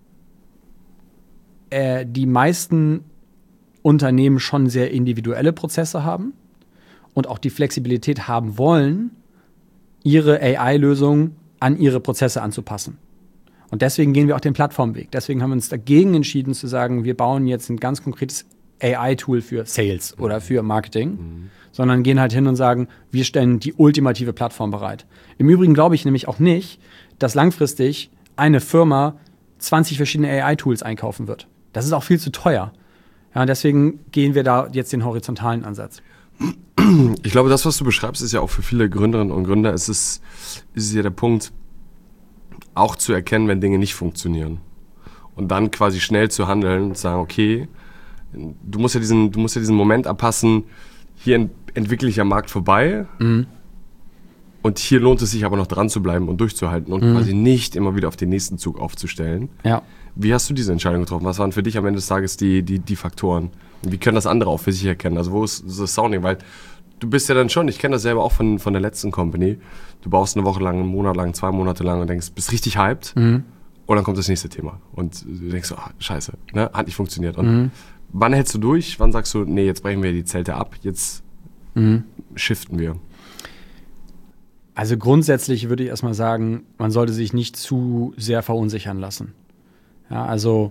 äh, die meisten Unternehmen schon sehr individuelle Prozesse haben und auch die Flexibilität haben wollen, ihre A I-Lösung an ihre Prozesse anzupassen. Und deswegen gehen wir auch den Plattformweg. Deswegen haben wir uns dagegen entschieden zu sagen, wir bauen jetzt ein ganz konkretes A I-Tool für Sales oder für Marketing, mhm. sondern gehen halt hin und sagen, wir stellen die ultimative Plattform bereit. Im Übrigen glaube ich nämlich auch nicht, dass langfristig eine Firma zwanzig verschiedene A I-Tools einkaufen wird. Das ist auch viel zu teuer. Ja, deswegen gehen wir da jetzt den horizontalen Ansatz. Ich glaube, das, was du beschreibst, ist ja auch für viele Gründerinnen und Gründer, ist es, ist es ja der Punkt, auch zu erkennen, wenn Dinge nicht funktionieren. Und dann quasi schnell zu handeln und sagen, okay, du musst ja diesen, du musst ja diesen Moment abpassen, hier ent- entwickle ich am Markt vorbei mhm. und hier lohnt es sich aber noch dran zu bleiben und durchzuhalten und mhm. quasi nicht immer wieder auf den nächsten Zug aufzustellen. Ja. Wie hast du diese Entscheidung getroffen? Was waren für dich am Ende des Tages die, die, die Faktoren? Und wie können das andere auch für sich erkennen? Also wo ist das Sounding? Weil du bist ja dann schon, ich kenne das selber auch von, von der letzten Company, du baust eine Woche lang, einen Monat lang, zwei Monate lang und denkst, bist richtig hyped mhm. und dann kommt das nächste Thema und du denkst so, ah, scheiße, ne? Hat nicht funktioniert. Und mhm. wann hältst du durch? Wann sagst du, nee, jetzt brechen wir die Zelte ab, jetzt mhm. shiften wir? Also grundsätzlich würde ich erstmal sagen, man sollte sich nicht zu sehr verunsichern lassen. Ja, also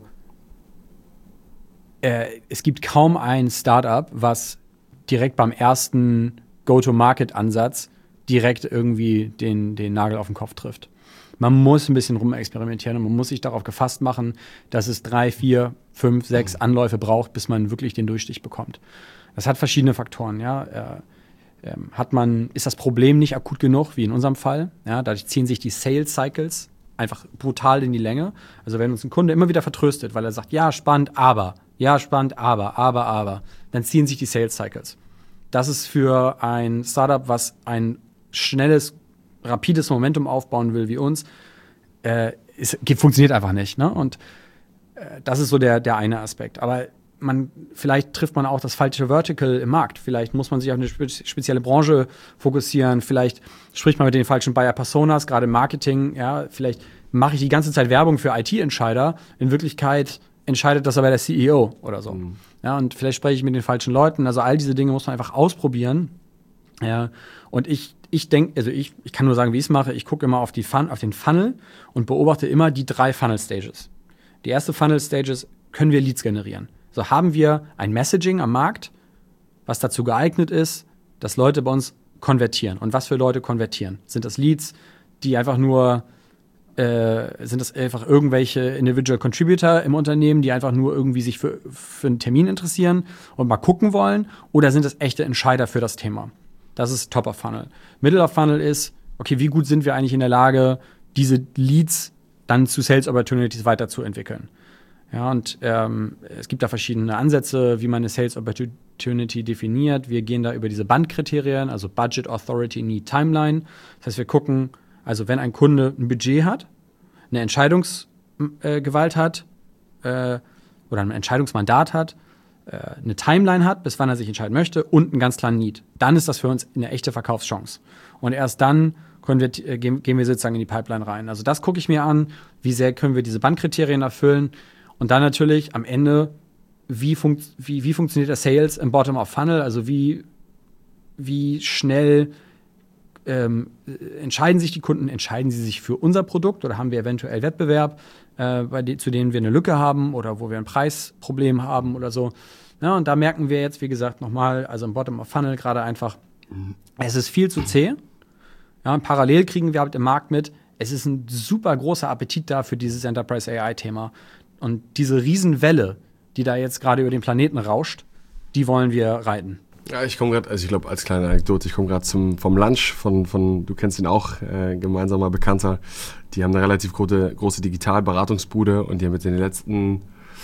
äh, es gibt kaum ein Startup, was direkt beim ersten Go-to-Market-Ansatz direkt irgendwie den, den Nagel auf den Kopf trifft. Man muss ein bisschen rumexperimentieren und man muss sich darauf gefasst machen, dass es drei, vier, fünf, sechs Anläufe braucht, bis man wirklich den Durchstich bekommt. Das hat verschiedene Faktoren. Ja. Äh, äh, hat man, ist das Problem nicht akut genug, wie in unserem Fall? Ja, dadurch ziehen sich die Sales-Cycles einfach brutal in die Länge. Also wenn uns ein Kunde immer wieder vertröstet, weil er sagt, ja, spannend, aber, ja, spannend, aber, aber, aber, dann ziehen sich die Sales-Cycles. Das ist für ein Startup, was ein schnelles, rapides Momentum aufbauen will wie uns, äh, es funktioniert einfach nicht. Ne? Und äh, das ist so der, der eine Aspekt. Aber man, vielleicht trifft man auch das falsche Vertical im Markt. Vielleicht muss man sich auf eine spe- spezielle Branche fokussieren. Vielleicht spricht man mit den falschen Buyer-Personas, gerade im Marketing. Ja? Vielleicht mache ich die ganze Zeit Werbung für I T-Entscheider. In Wirklichkeit entscheidet das aber der C E O oder so. Mhm. Ja, und vielleicht spreche ich mit den falschen Leuten. Also all diese Dinge muss man einfach ausprobieren Ja, und ich, ich denke, also ich, ich kann nur sagen, wie ich es mache. Ich gucke immer auf, die Fun, auf den Funnel und beobachte immer die drei Funnel-Stages. Die erste Funnel-Stage ist, können wir Leads generieren? So haben wir ein Messaging am Markt, was dazu geeignet ist, dass Leute bei uns konvertieren. Und was für Leute konvertieren? Sind das Leads, die einfach nur, äh, sind das einfach irgendwelche Individual Contributor im Unternehmen, die einfach nur irgendwie sich für, für einen Termin interessieren und mal gucken wollen? Oder sind das echte Entscheider für das Thema? Das ist Top of Funnel. Middle of Funnel ist, okay, wie gut sind wir eigentlich in der Lage, diese Leads dann zu Sales Opportunities weiterzuentwickeln? Ja, und ähm, es gibt da verschiedene Ansätze, wie man eine Sales Opportunity definiert. Wir gehen da über diese Bandkriterien, also Budget, Authority, Need, Timeline. Das heißt, wir gucken, also wenn ein Kunde ein Budget hat, eine Entscheidungsgewalt äh, hat äh, oder ein Entscheidungsmandat hat, äh, eine Timeline hat, bis wann er sich entscheiden möchte und einen ganz klaren Need, dann ist das für uns eine echte Verkaufschance. Und erst dann können wir, äh, gehen, gehen wir sozusagen in die Pipeline rein. Also das gucke ich mir an, wie sehr können wir diese Bandkriterien erfüllen. Und dann natürlich am Ende, wie, funkt, wie, wie funktioniert der Sales im Bottom-of-Funnel? Also wie, wie schnell ähm, entscheiden sich die Kunden, entscheiden sie sich für unser Produkt oder haben wir eventuell Wettbewerb, äh, bei de- zu denen wir eine Lücke haben oder wo wir ein Preisproblem haben oder so. Ja, und da merken wir jetzt, wie gesagt, nochmal, also im Bottom-of-Funnel gerade einfach, mhm. es ist viel zu zäh. Ja, und parallel kriegen wir halt im Markt mit, es ist ein super großer Appetit da für dieses Enterprise A I-Thema. Und diese Riesenwelle, die da jetzt gerade über den Planeten rauscht, die wollen wir reiten. Ja, ich komme gerade, also ich glaube, als kleine Anekdote, ich komme gerade zum vom Lunch von, von, du kennst ihn auch, äh, gemeinsamer Bekannter. Die haben eine relativ große, große Digitalberatungsbude und die haben mit den letzten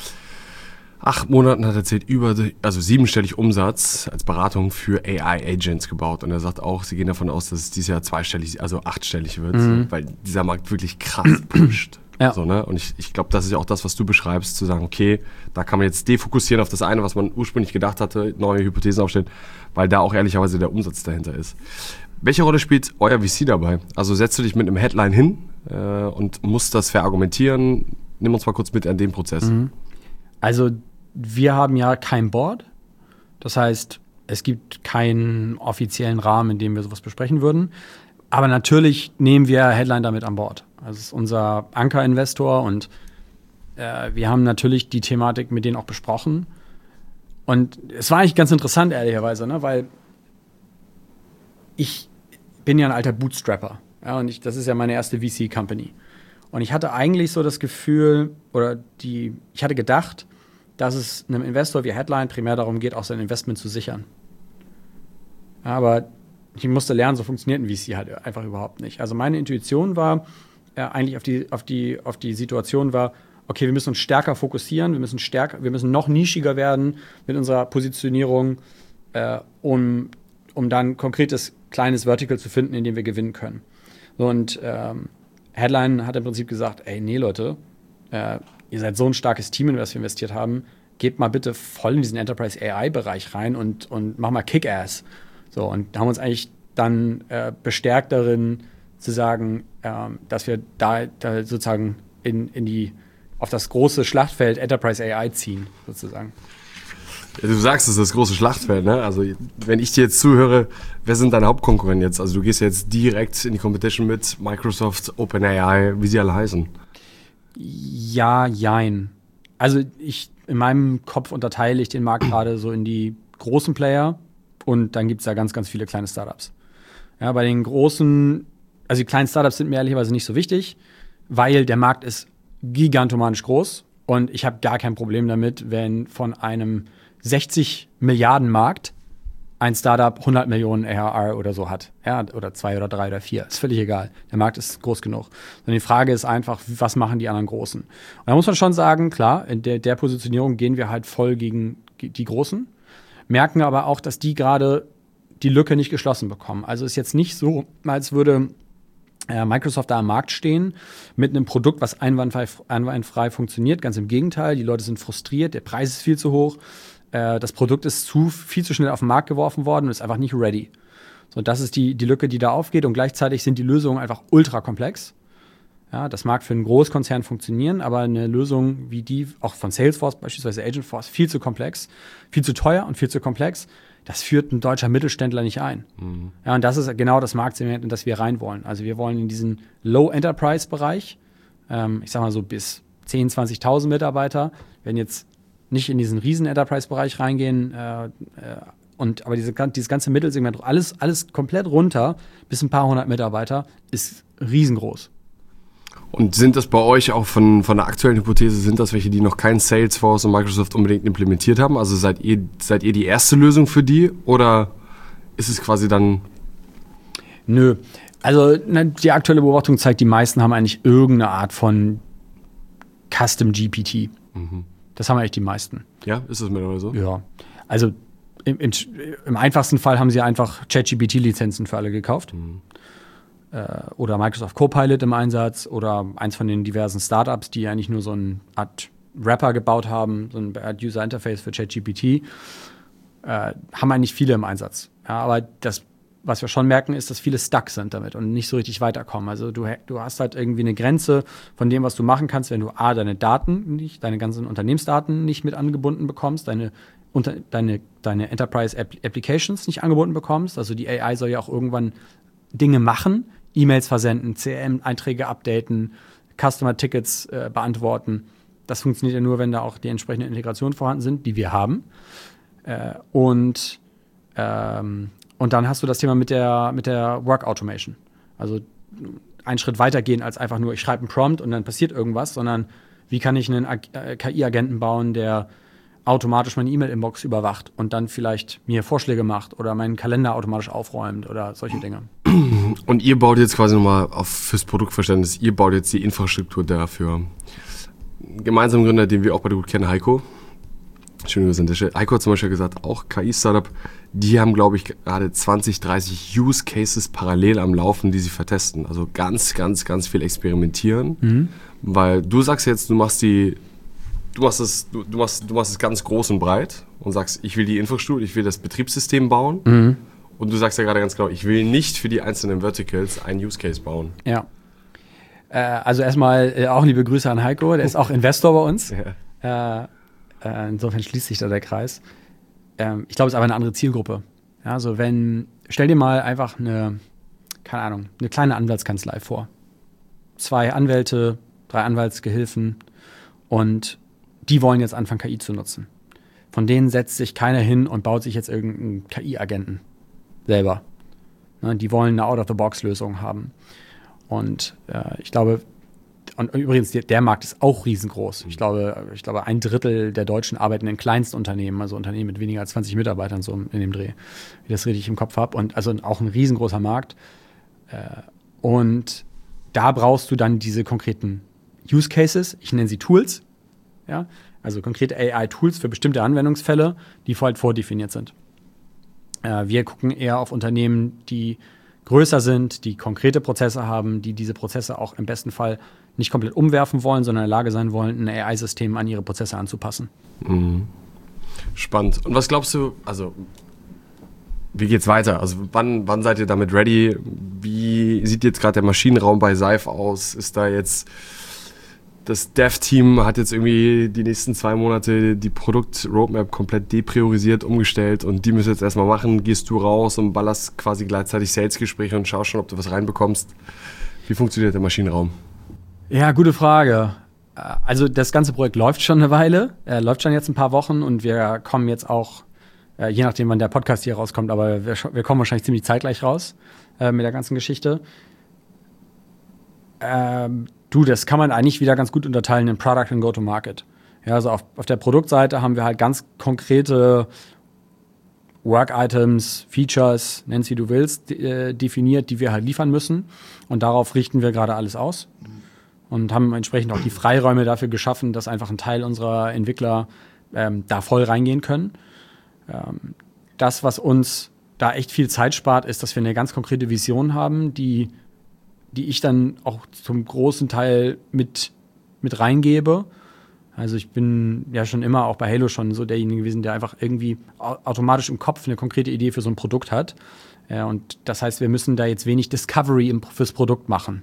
acht Monaten, hat er erzählt, über, also siebenstellig Umsatz als Beratung für A I-Agents gebaut. Und er sagt auch, sie gehen davon aus, dass es dieses Jahr zweistellig, also achtstellig wird, mhm. weil dieser Markt wirklich krass pusht. Ja. So, ne? Und ich, ich glaube, das ist ja auch das, was du beschreibst, zu sagen, okay, da kann man jetzt defokussieren auf das eine, was man ursprünglich gedacht hatte, neue Hypothesen aufstellen, weil da auch ehrlicherweise der Umsatz dahinter ist. Welche Rolle spielt euer V C dabei? Also setzt du dich mit einem Headline hin äh, und musst das verargumentieren? Nimm uns mal kurz mit an den Prozess. Mhm. Also wir haben ja kein Board. Das heißt, es gibt keinen offiziellen Rahmen, in dem wir sowas besprechen würden. Aber natürlich nehmen wir Headline damit an Bord. Also es ist unser Anker-Investor und äh, wir haben natürlich die Thematik mit denen auch besprochen. Und es war eigentlich ganz interessant, ehrlicherweise, ne? Weil ich bin ja ein alter Bootstrapper. Ja, und ich, das ist ja meine erste V C-Company. Und ich hatte eigentlich so das Gefühl, oder die, ich hatte gedacht, dass es einem Investor wie Headline primär darum geht, auch sein Investment zu sichern. Aber ich musste lernen, so funktioniert ein V C halt einfach überhaupt nicht. Also meine Intuition war äh, eigentlich auf die, auf, die, auf die Situation war, okay, wir müssen uns stärker fokussieren, wir müssen stärker, wir müssen noch nischiger werden mit unserer Positionierung, äh, um, um dann ein konkretes kleines Vertical zu finden, in dem wir gewinnen können. So, und ähm, Headline hat im Prinzip gesagt, ey, nee, Leute, äh, ihr seid so ein starkes Team, in das wir investiert haben, geht mal bitte voll in diesen Enterprise A I-Bereich rein und, und mach mal Kick-Ass. So, und haben uns eigentlich dann äh, bestärkt darin, zu sagen, ähm, dass wir da, da sozusagen in, in die, auf das große Schlachtfeld Enterprise A I ziehen, sozusagen. Du sagst, es ist das große Schlachtfeld, ne? Also, wenn ich dir jetzt zuhöre, wer sind deine Hauptkonkurrenten jetzt? Also, du gehst jetzt direkt in die Competition mit Microsoft, OpenAI, wie sie alle heißen. Ja, jein. Also, ich, in meinem Kopf unterteile ich den Markt gerade so in die großen Player und dann gibt es da ganz, ganz viele kleine Startups. Ja, bei den großen, also die kleinen Startups sind mir ehrlicherweise nicht so wichtig, weil der Markt ist gigantomanisch groß und ich habe gar kein Problem damit, wenn von einem sechzig Milliarden Markt ein Startup hundert Millionen A R R oder so hat. Ja, oder zwei oder drei oder vier. Ist völlig egal. Der Markt ist groß genug. Und die Frage ist einfach, was machen die anderen Großen? Und da muss man schon sagen, klar, in der, der Positionierung gehen wir halt voll gegen die Großen, merken aber auch, dass die gerade die Lücke nicht geschlossen bekommen. Also ist jetzt nicht so, als würde äh, Microsoft da am Markt stehen mit einem Produkt, was einwandfrei, einwandfrei funktioniert. Ganz im Gegenteil, die Leute sind frustriert, der Preis ist viel zu hoch. Das Produkt ist zu, viel zu schnell auf den Markt geworfen worden und ist einfach nicht ready. So, das ist die, die Lücke, die da aufgeht. Und gleichzeitig sind die Lösungen einfach ultra komplex. Ja, das mag für einen Großkonzern funktionieren, aber eine Lösung wie die, auch von Salesforce beispielsweise Agentforce, viel zu komplex, viel zu teuer und viel zu komplex. das führt ein deutscher Mittelständler nicht ein. Mhm. Ja, und das ist genau das Marktsegment, in das wir rein wollen. Also wir wollen in diesen Low-Enterprise-Bereich, ähm, ich sag mal so bis zehntausend, zwanzigtausend Mitarbeiter, werden jetzt nicht in diesen riesen Enterprise-Bereich reingehen, äh, äh, und, aber diese, dieses ganze Mittelsegment, alles, alles komplett runter, bis ein paar hundert Mitarbeiter, ist riesengroß. Und sind das bei euch auch von, von der aktuellen Hypothese, sind das welche, die noch kein Salesforce und Microsoft unbedingt implementiert haben? Also seid ihr, seid ihr die erste Lösung für die oder ist es quasi dann... Nö, also ne, die aktuelle Beobachtung zeigt, die meisten haben eigentlich irgendeine Art von Custom G P T. Mhm. Das haben eigentlich die meisten. Ja, ist das mittlerweile so? Ja, also im, im, im einfachsten Fall haben sie einfach ChatGPT-Lizenzen für alle gekauft. Mhm. Oder Microsoft Copilot im Einsatz oder eins von den diversen Startups, die eigentlich nur so eine Art Wrapper gebaut haben, so eine Art User Interface für ChatGPT, äh, haben eigentlich viele im Einsatz. Ja, aber das, was wir schon merken, ist, dass viele stuck sind damit und nicht so richtig weiterkommen. Also du, du hast halt irgendwie eine Grenze von dem, was du machen kannst, wenn du A, deine Daten nicht, deine ganzen Unternehmensdaten nicht mit angebunden bekommst, deine, unter, deine, deine Enterprise Applications nicht angebunden bekommst. Also die A I soll ja auch irgendwann Dinge machen, E-Mails versenden, C R M-Einträge updaten, Customer-Tickets äh, beantworten. Das funktioniert ja nur, wenn da auch die entsprechenden Integrationen vorhanden sind, die wir haben. Äh, und, ähm, und dann hast du das Thema mit der, mit der Work Automation. Also einen Schritt weiter gehen als einfach nur, ich schreibe einen Prompt und dann passiert irgendwas, sondern wie kann ich einen äh, K I-Agenten bauen, der automatisch meine E-Mail-Inbox überwacht und dann vielleicht mir Vorschläge macht oder meinen Kalender automatisch aufräumt oder solche Dinge. Und ihr baut jetzt quasi nochmal auf fürs Produktverständnis, ihr baut jetzt die Infrastruktur dafür. Gemeinsamen Gründer, den wir auch bei der Gut kennen, Heiko. Schöne Grüße an der Stelle. Heiko hat zum Beispiel gesagt, auch K I-Startup, die haben, glaube ich, gerade zwanzig, dreißig Use Cases parallel am Laufen, die sie vertesten. Also ganz, ganz, ganz viel experimentieren. Mhm. Weil du sagst jetzt, du machst die Du machst, es, du, du, machst, du machst es ganz groß und breit und sagst, ich will die Infrastruktur, ich will das Betriebssystem bauen. Mhm. Und du sagst ja gerade ganz genau, ich will nicht für die einzelnen Verticals einen Use Case bauen. Ja. Äh, also erstmal äh, auch liebe Grüße an Heiko, der ist auch Investor bei uns. Ja. Äh, äh, insofern schließt sich da der Kreis. Ähm, ich glaube, es ist aber eine andere Zielgruppe. Ja, also wenn, stell dir mal einfach eine, keine Ahnung, eine kleine Anwaltskanzlei vor. Zwei Anwälte, drei Anwaltsgehilfen und die wollen jetzt anfangen, K I zu nutzen. Von denen setzt sich keiner hin und baut sich jetzt irgendeinen K I-Agenten selber. Ne, die wollen eine Out-of-the-Box-Lösung haben. Und äh, ich glaube, und übrigens, der, der Markt ist auch riesengroß. Ich glaube, ich glaube, ein Drittel der Deutschen arbeiten in Kleinstunternehmen, also Unternehmen mit weniger als zwanzig Mitarbeitern, so in dem Dreh, wie ich das richtig im Kopf habe. Und also auch ein riesengroßer Markt. Äh, und da brauchst du dann diese konkreten Use Cases, ich nenne sie Tools, ja, also konkrete A I-Tools für bestimmte Anwendungsfälle, die halt vordefiniert sind. Äh, wir gucken eher auf Unternehmen, die größer sind, die konkrete Prozesse haben, die diese Prozesse auch im besten Fall nicht komplett umwerfen wollen, sondern in der Lage sein wollen, ein A I-System an ihre Prozesse anzupassen. Mhm. Spannend. Und was glaubst du, also wie geht's weiter? Also wann, wann seid ihr damit ready? Wie sieht jetzt gerade der Maschinenraum bei Seif aus? Ist da jetzt das Dev-Team hat jetzt irgendwie die nächsten zwei Monate die Produkt-Roadmap komplett depriorisiert, umgestellt und die müssen jetzt erstmal machen. Gehst du raus und ballerst quasi gleichzeitig Sales-Gespräche und schaust schon, ob du was reinbekommst. Wie funktioniert der Maschinenraum? Ja, gute Frage. Also das ganze Projekt läuft schon eine Weile, äh, läuft schon jetzt ein paar Wochen und wir kommen jetzt auch, äh, je nachdem wann der Podcast hier rauskommt, aber wir, wir kommen wahrscheinlich ziemlich zeitgleich raus äh, mit der ganzen Geschichte. Ähm, Du, das kann man eigentlich wieder ganz gut unterteilen in Product und Go-to-Market. Ja, also auf, auf der Produktseite haben wir halt ganz konkrete Work-Items, Features, nenn's wie du willst, äh, definiert, die wir halt liefern müssen. Und darauf richten wir gerade alles aus. Und haben entsprechend auch die Freiräume dafür geschaffen, dass einfach ein Teil unserer Entwickler ähm, da voll reingehen können. Ähm, das, was uns da echt viel Zeit spart, ist, dass wir eine ganz konkrete Vision haben, die die ich dann auch zum großen Teil mit, mit reingebe. Also ich bin ja schon immer auch bei Halo schon so derjenige gewesen, der einfach irgendwie automatisch im Kopf eine konkrete Idee für so ein Produkt hat. Ja, und das heißt, wir müssen da jetzt wenig Discovery im, fürs Produkt machen.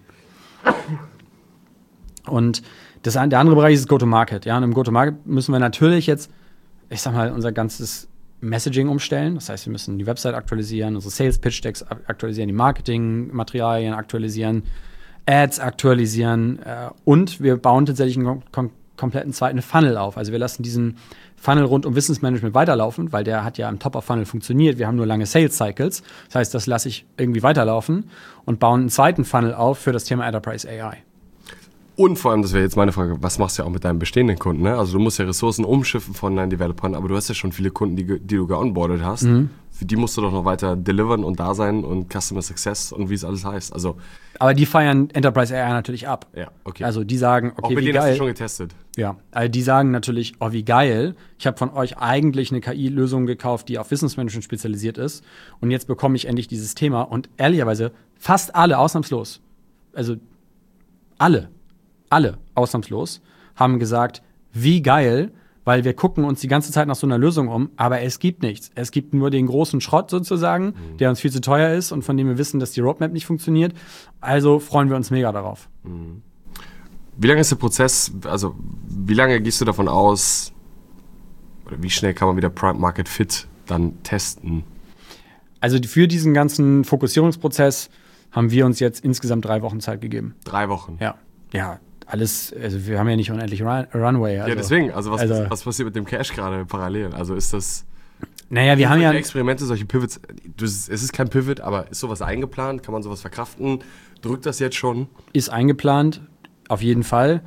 Und das, der andere Bereich ist Go-to-Market. Ja, und im Go-to-Market müssen wir natürlich jetzt, ich sag mal, unser ganzes Messaging umstellen. Das heißt, wir müssen die Website aktualisieren, unsere Sales-Pitch-Decks aktualisieren, die Marketing-Materialien aktualisieren, Ads aktualisieren äh, und wir bauen tatsächlich einen kom- kompletten zweiten Funnel auf. Also wir lassen diesen Funnel rund um Wissensmanagement weiterlaufen, weil der hat ja im Top-of-Funnel funktioniert. Wir haben nur lange Sales-Cycles. Das heißt, das lasse ich irgendwie weiterlaufen und bauen einen zweiten Funnel auf für das Thema Enterprise A I. Und vor allem, das wäre jetzt meine Frage, was machst du ja auch mit deinen bestehenden Kunden? Ne? Also du musst ja Ressourcen umschiffen von deinen Developern, aber du hast ja schon viele Kunden, die, die du geonboardet hast. Mhm. Für die musst du doch noch weiter delivern und da sein und Customer Success und wie es alles heißt. Also, aber die feiern Enterprise A I natürlich ab. Ja, okay. Also die sagen, okay, auch mit wie denen geil. hast du schon getestet. Ja, also die sagen natürlich, oh, wie geil. Ich habe von euch eigentlich eine K I-Lösung gekauft, die auf Wissensmanagement spezialisiert ist. Und jetzt bekomme ich endlich dieses Thema. Und ehrlicherweise, fast alle, ausnahmslos, also alle, alle, ausnahmslos, haben gesagt, wie geil, weil wir gucken uns die ganze Zeit nach so einer Lösung um, aber es gibt nichts. Es gibt nur den großen Schrott sozusagen, mhm. der uns viel zu teuer ist und von dem wir wissen, dass die Roadmap nicht funktioniert. Also freuen wir uns mega darauf. Mhm. Wie lange ist der Prozess, also wie lange gehst du davon aus, oder wie schnell kann man wieder Product Market Fit dann testen? Also für diesen ganzen Fokussierungsprozess haben wir uns jetzt insgesamt drei Wochen Zeit gegeben. Drei Wochen? Ja, ja. Alles, also wir haben ja nicht unendlich Run- Runway. Also, ja, deswegen, also was, also was passiert mit dem Cash gerade parallel? Also ist das... Naja, wir haben ja... Experimente, solche Pivots, es ist kein Pivot, aber ist sowas eingeplant? Kann man sowas verkraften? Drückt das jetzt schon? Ist eingeplant, auf jeden Fall.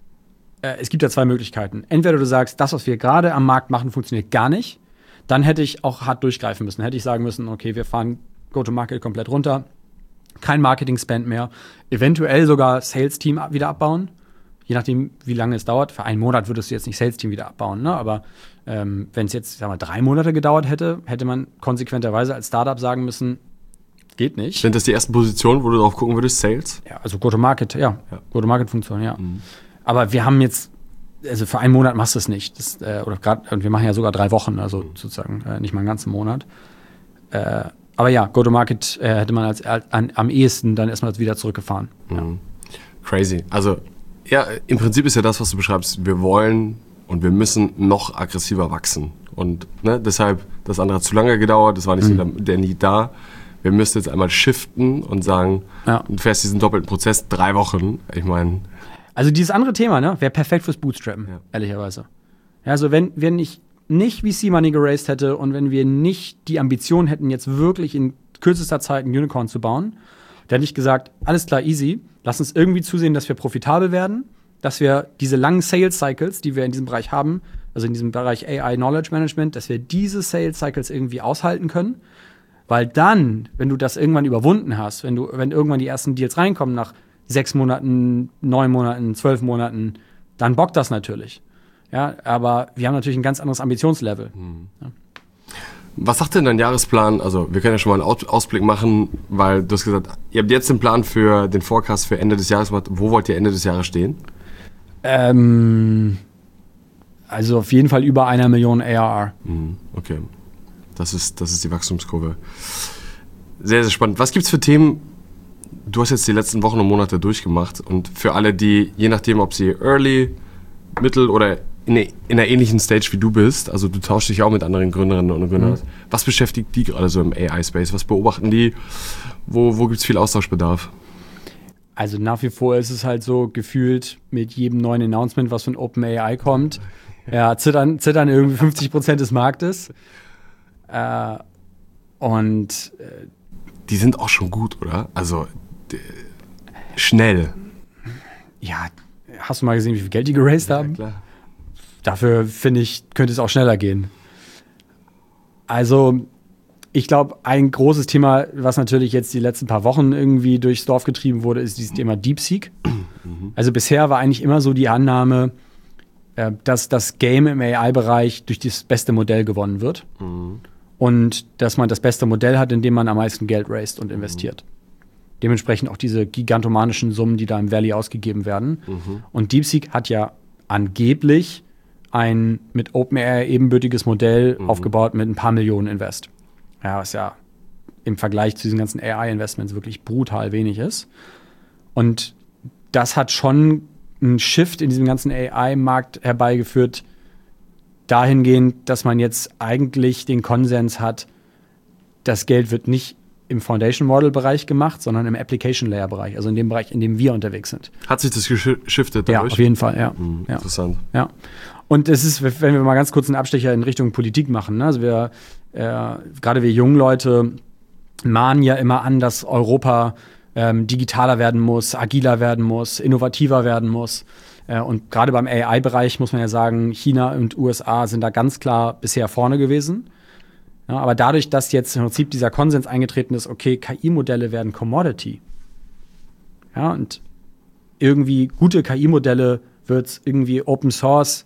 Äh, es gibt ja zwei Möglichkeiten. Entweder du sagst, das, was wir gerade am Markt machen, funktioniert gar nicht. Dann hätte ich auch hart durchgreifen müssen. Hätte ich sagen müssen, okay, wir fahren Go-to-Market komplett runter. Kein Marketing-Spend mehr, eventuell sogar Sales-Team wieder abbauen, je nachdem, wie lange es dauert. Für einen Monat würdest du jetzt nicht Sales-Team wieder abbauen, ne? Aber ähm, wenn es jetzt, sagen wir, drei Monate gedauert hätte, hätte man konsequenterweise als Startup sagen müssen, geht nicht. Sind das die ersten Positionen, wo du drauf gucken würdest, Sales? Ja, also Go-to-Market, ja, ja. Go-to-Market-Funktion, ja. Mhm. Aber wir haben jetzt, also für einen Monat machst du es nicht. Das, äh, oder grad, und wir machen ja sogar drei Wochen, also mhm. sozusagen äh, nicht mal einen ganzen Monat. Äh, Aber ja, Go-to-Market äh, hätte man als, an, am ehesten dann erstmal wieder zurückgefahren. Mhm. Ja. Crazy. Also, ja, im Prinzip ist ja das, was du beschreibst, wir wollen und wir müssen noch aggressiver wachsen. Und ne, deshalb, das andere hat zu lange gedauert, das war nicht mhm. so der, der Need da. Wir müssen jetzt einmal shiften und sagen, ja. du fährst diesen doppelten Prozess, drei Wochen. Ich meine. Also dieses andere Thema, ne, wäre perfekt fürs Bootstrappen, ja. ehrlicherweise. Ja, also wenn, wenn ich nicht V C-Money geraced hätte und wenn wir nicht die Ambition hätten, jetzt wirklich in kürzester Zeit ein Unicorn zu bauen, dann hätte ich gesagt, alles klar, easy, lass uns irgendwie zusehen, dass wir profitabel werden, dass wir diese langen Sales-Cycles, die wir in diesem Bereich haben, also in diesem Bereich A I Knowledge Management, dass wir diese Sales-Cycles irgendwie aushalten können, weil dann, wenn du das irgendwann überwunden hast, wenn du, wenn irgendwann die ersten Deals reinkommen nach sechs Monaten, neun Monaten, zwölf Monaten, dann bockt das natürlich. Ja, aber wir haben natürlich ein ganz anderes Ambitionslevel. Mhm. Ja. Was sagt denn dein Jahresplan? Also wir können ja schon mal einen Ausblick machen, weil du hast gesagt, ihr habt jetzt den Plan für den Forecast für Ende des Jahres gemacht. Wo wollt ihr Ende des Jahres stehen? Ähm, also auf jeden Fall über einer Million A R R. Mhm. Okay, das ist, das ist die Wachstumskurve. Sehr, sehr spannend. Was gibt's für Themen? Du hast jetzt die letzten Wochen und Monate durchgemacht und für alle, die, je nachdem, ob sie early, mittel oder in, in einer ähnlichen Stage wie du bist, also du tauschst dich auch mit anderen Gründerinnen und Gründern. Mhm. Was beschäftigt die gerade so im A I-Space? Was beobachten die? Wo, wo gibt es viel Austauschbedarf? Also nach wie vor ist es halt so gefühlt mit jedem neuen Announcement, was von OpenAI kommt, ja, zittern, zittern irgendwie fünfzig Prozent des Marktes. Äh, und äh, die sind auch schon gut, oder? Also d- schnell. Ja, hast du mal gesehen, wie viel Geld die geraced haben? Ja, klar. Dafür, finde ich, könnte es auch schneller gehen. Also, ich glaube, ein großes Thema, was natürlich jetzt die letzten paar Wochen irgendwie durchs Dorf getrieben wurde, ist dieses Thema DeepSeek. Mhm. Also bisher war eigentlich immer so die Annahme, äh, dass das Game im A I-Bereich durch das beste Modell gewonnen wird. Mhm. Und dass man das beste Modell hat, in dem man am meisten Geld raced und investiert. Mhm. Dementsprechend auch diese gigantomanischen Summen, die da im Valley ausgegeben werden. Mhm. Und DeepSeek hat ja angeblich ein mit OpenAI ebenbürtiges Modell mhm. aufgebaut mit ein paar Millionen Invest. Ja, was ja im Vergleich zu diesen ganzen A I-Investments wirklich brutal wenig ist. Und das hat schon einen Shift in diesem ganzen A I-Markt herbeigeführt, dahingehend, dass man jetzt eigentlich den Konsens hat, das Geld wird nicht im Foundation-Model-Bereich gemacht, sondern im Application-Layer-Bereich, also in dem Bereich, in dem wir unterwegs sind. Hat sich das geschiftet Ja, dadurch? auf jeden Fall, ja. Mhm, ja. Interessant. Ja. Und es ist, wenn wir mal ganz kurz einen Abstecher in Richtung Politik machen, ne? Also wir, äh, gerade wir jungen Leute mahnen ja immer an, dass Europa ähm, digitaler werden muss, agiler werden muss, innovativer werden muss. Äh, und gerade beim A I-Bereich muss man ja sagen, China und U S A sind da ganz klar bisher vorne gewesen. Ja, aber dadurch, dass jetzt im Prinzip dieser Konsens eingetreten ist, okay, K I-Modelle werden Commodity. Ja, und irgendwie gute K I-Modelle wird es irgendwie Open Source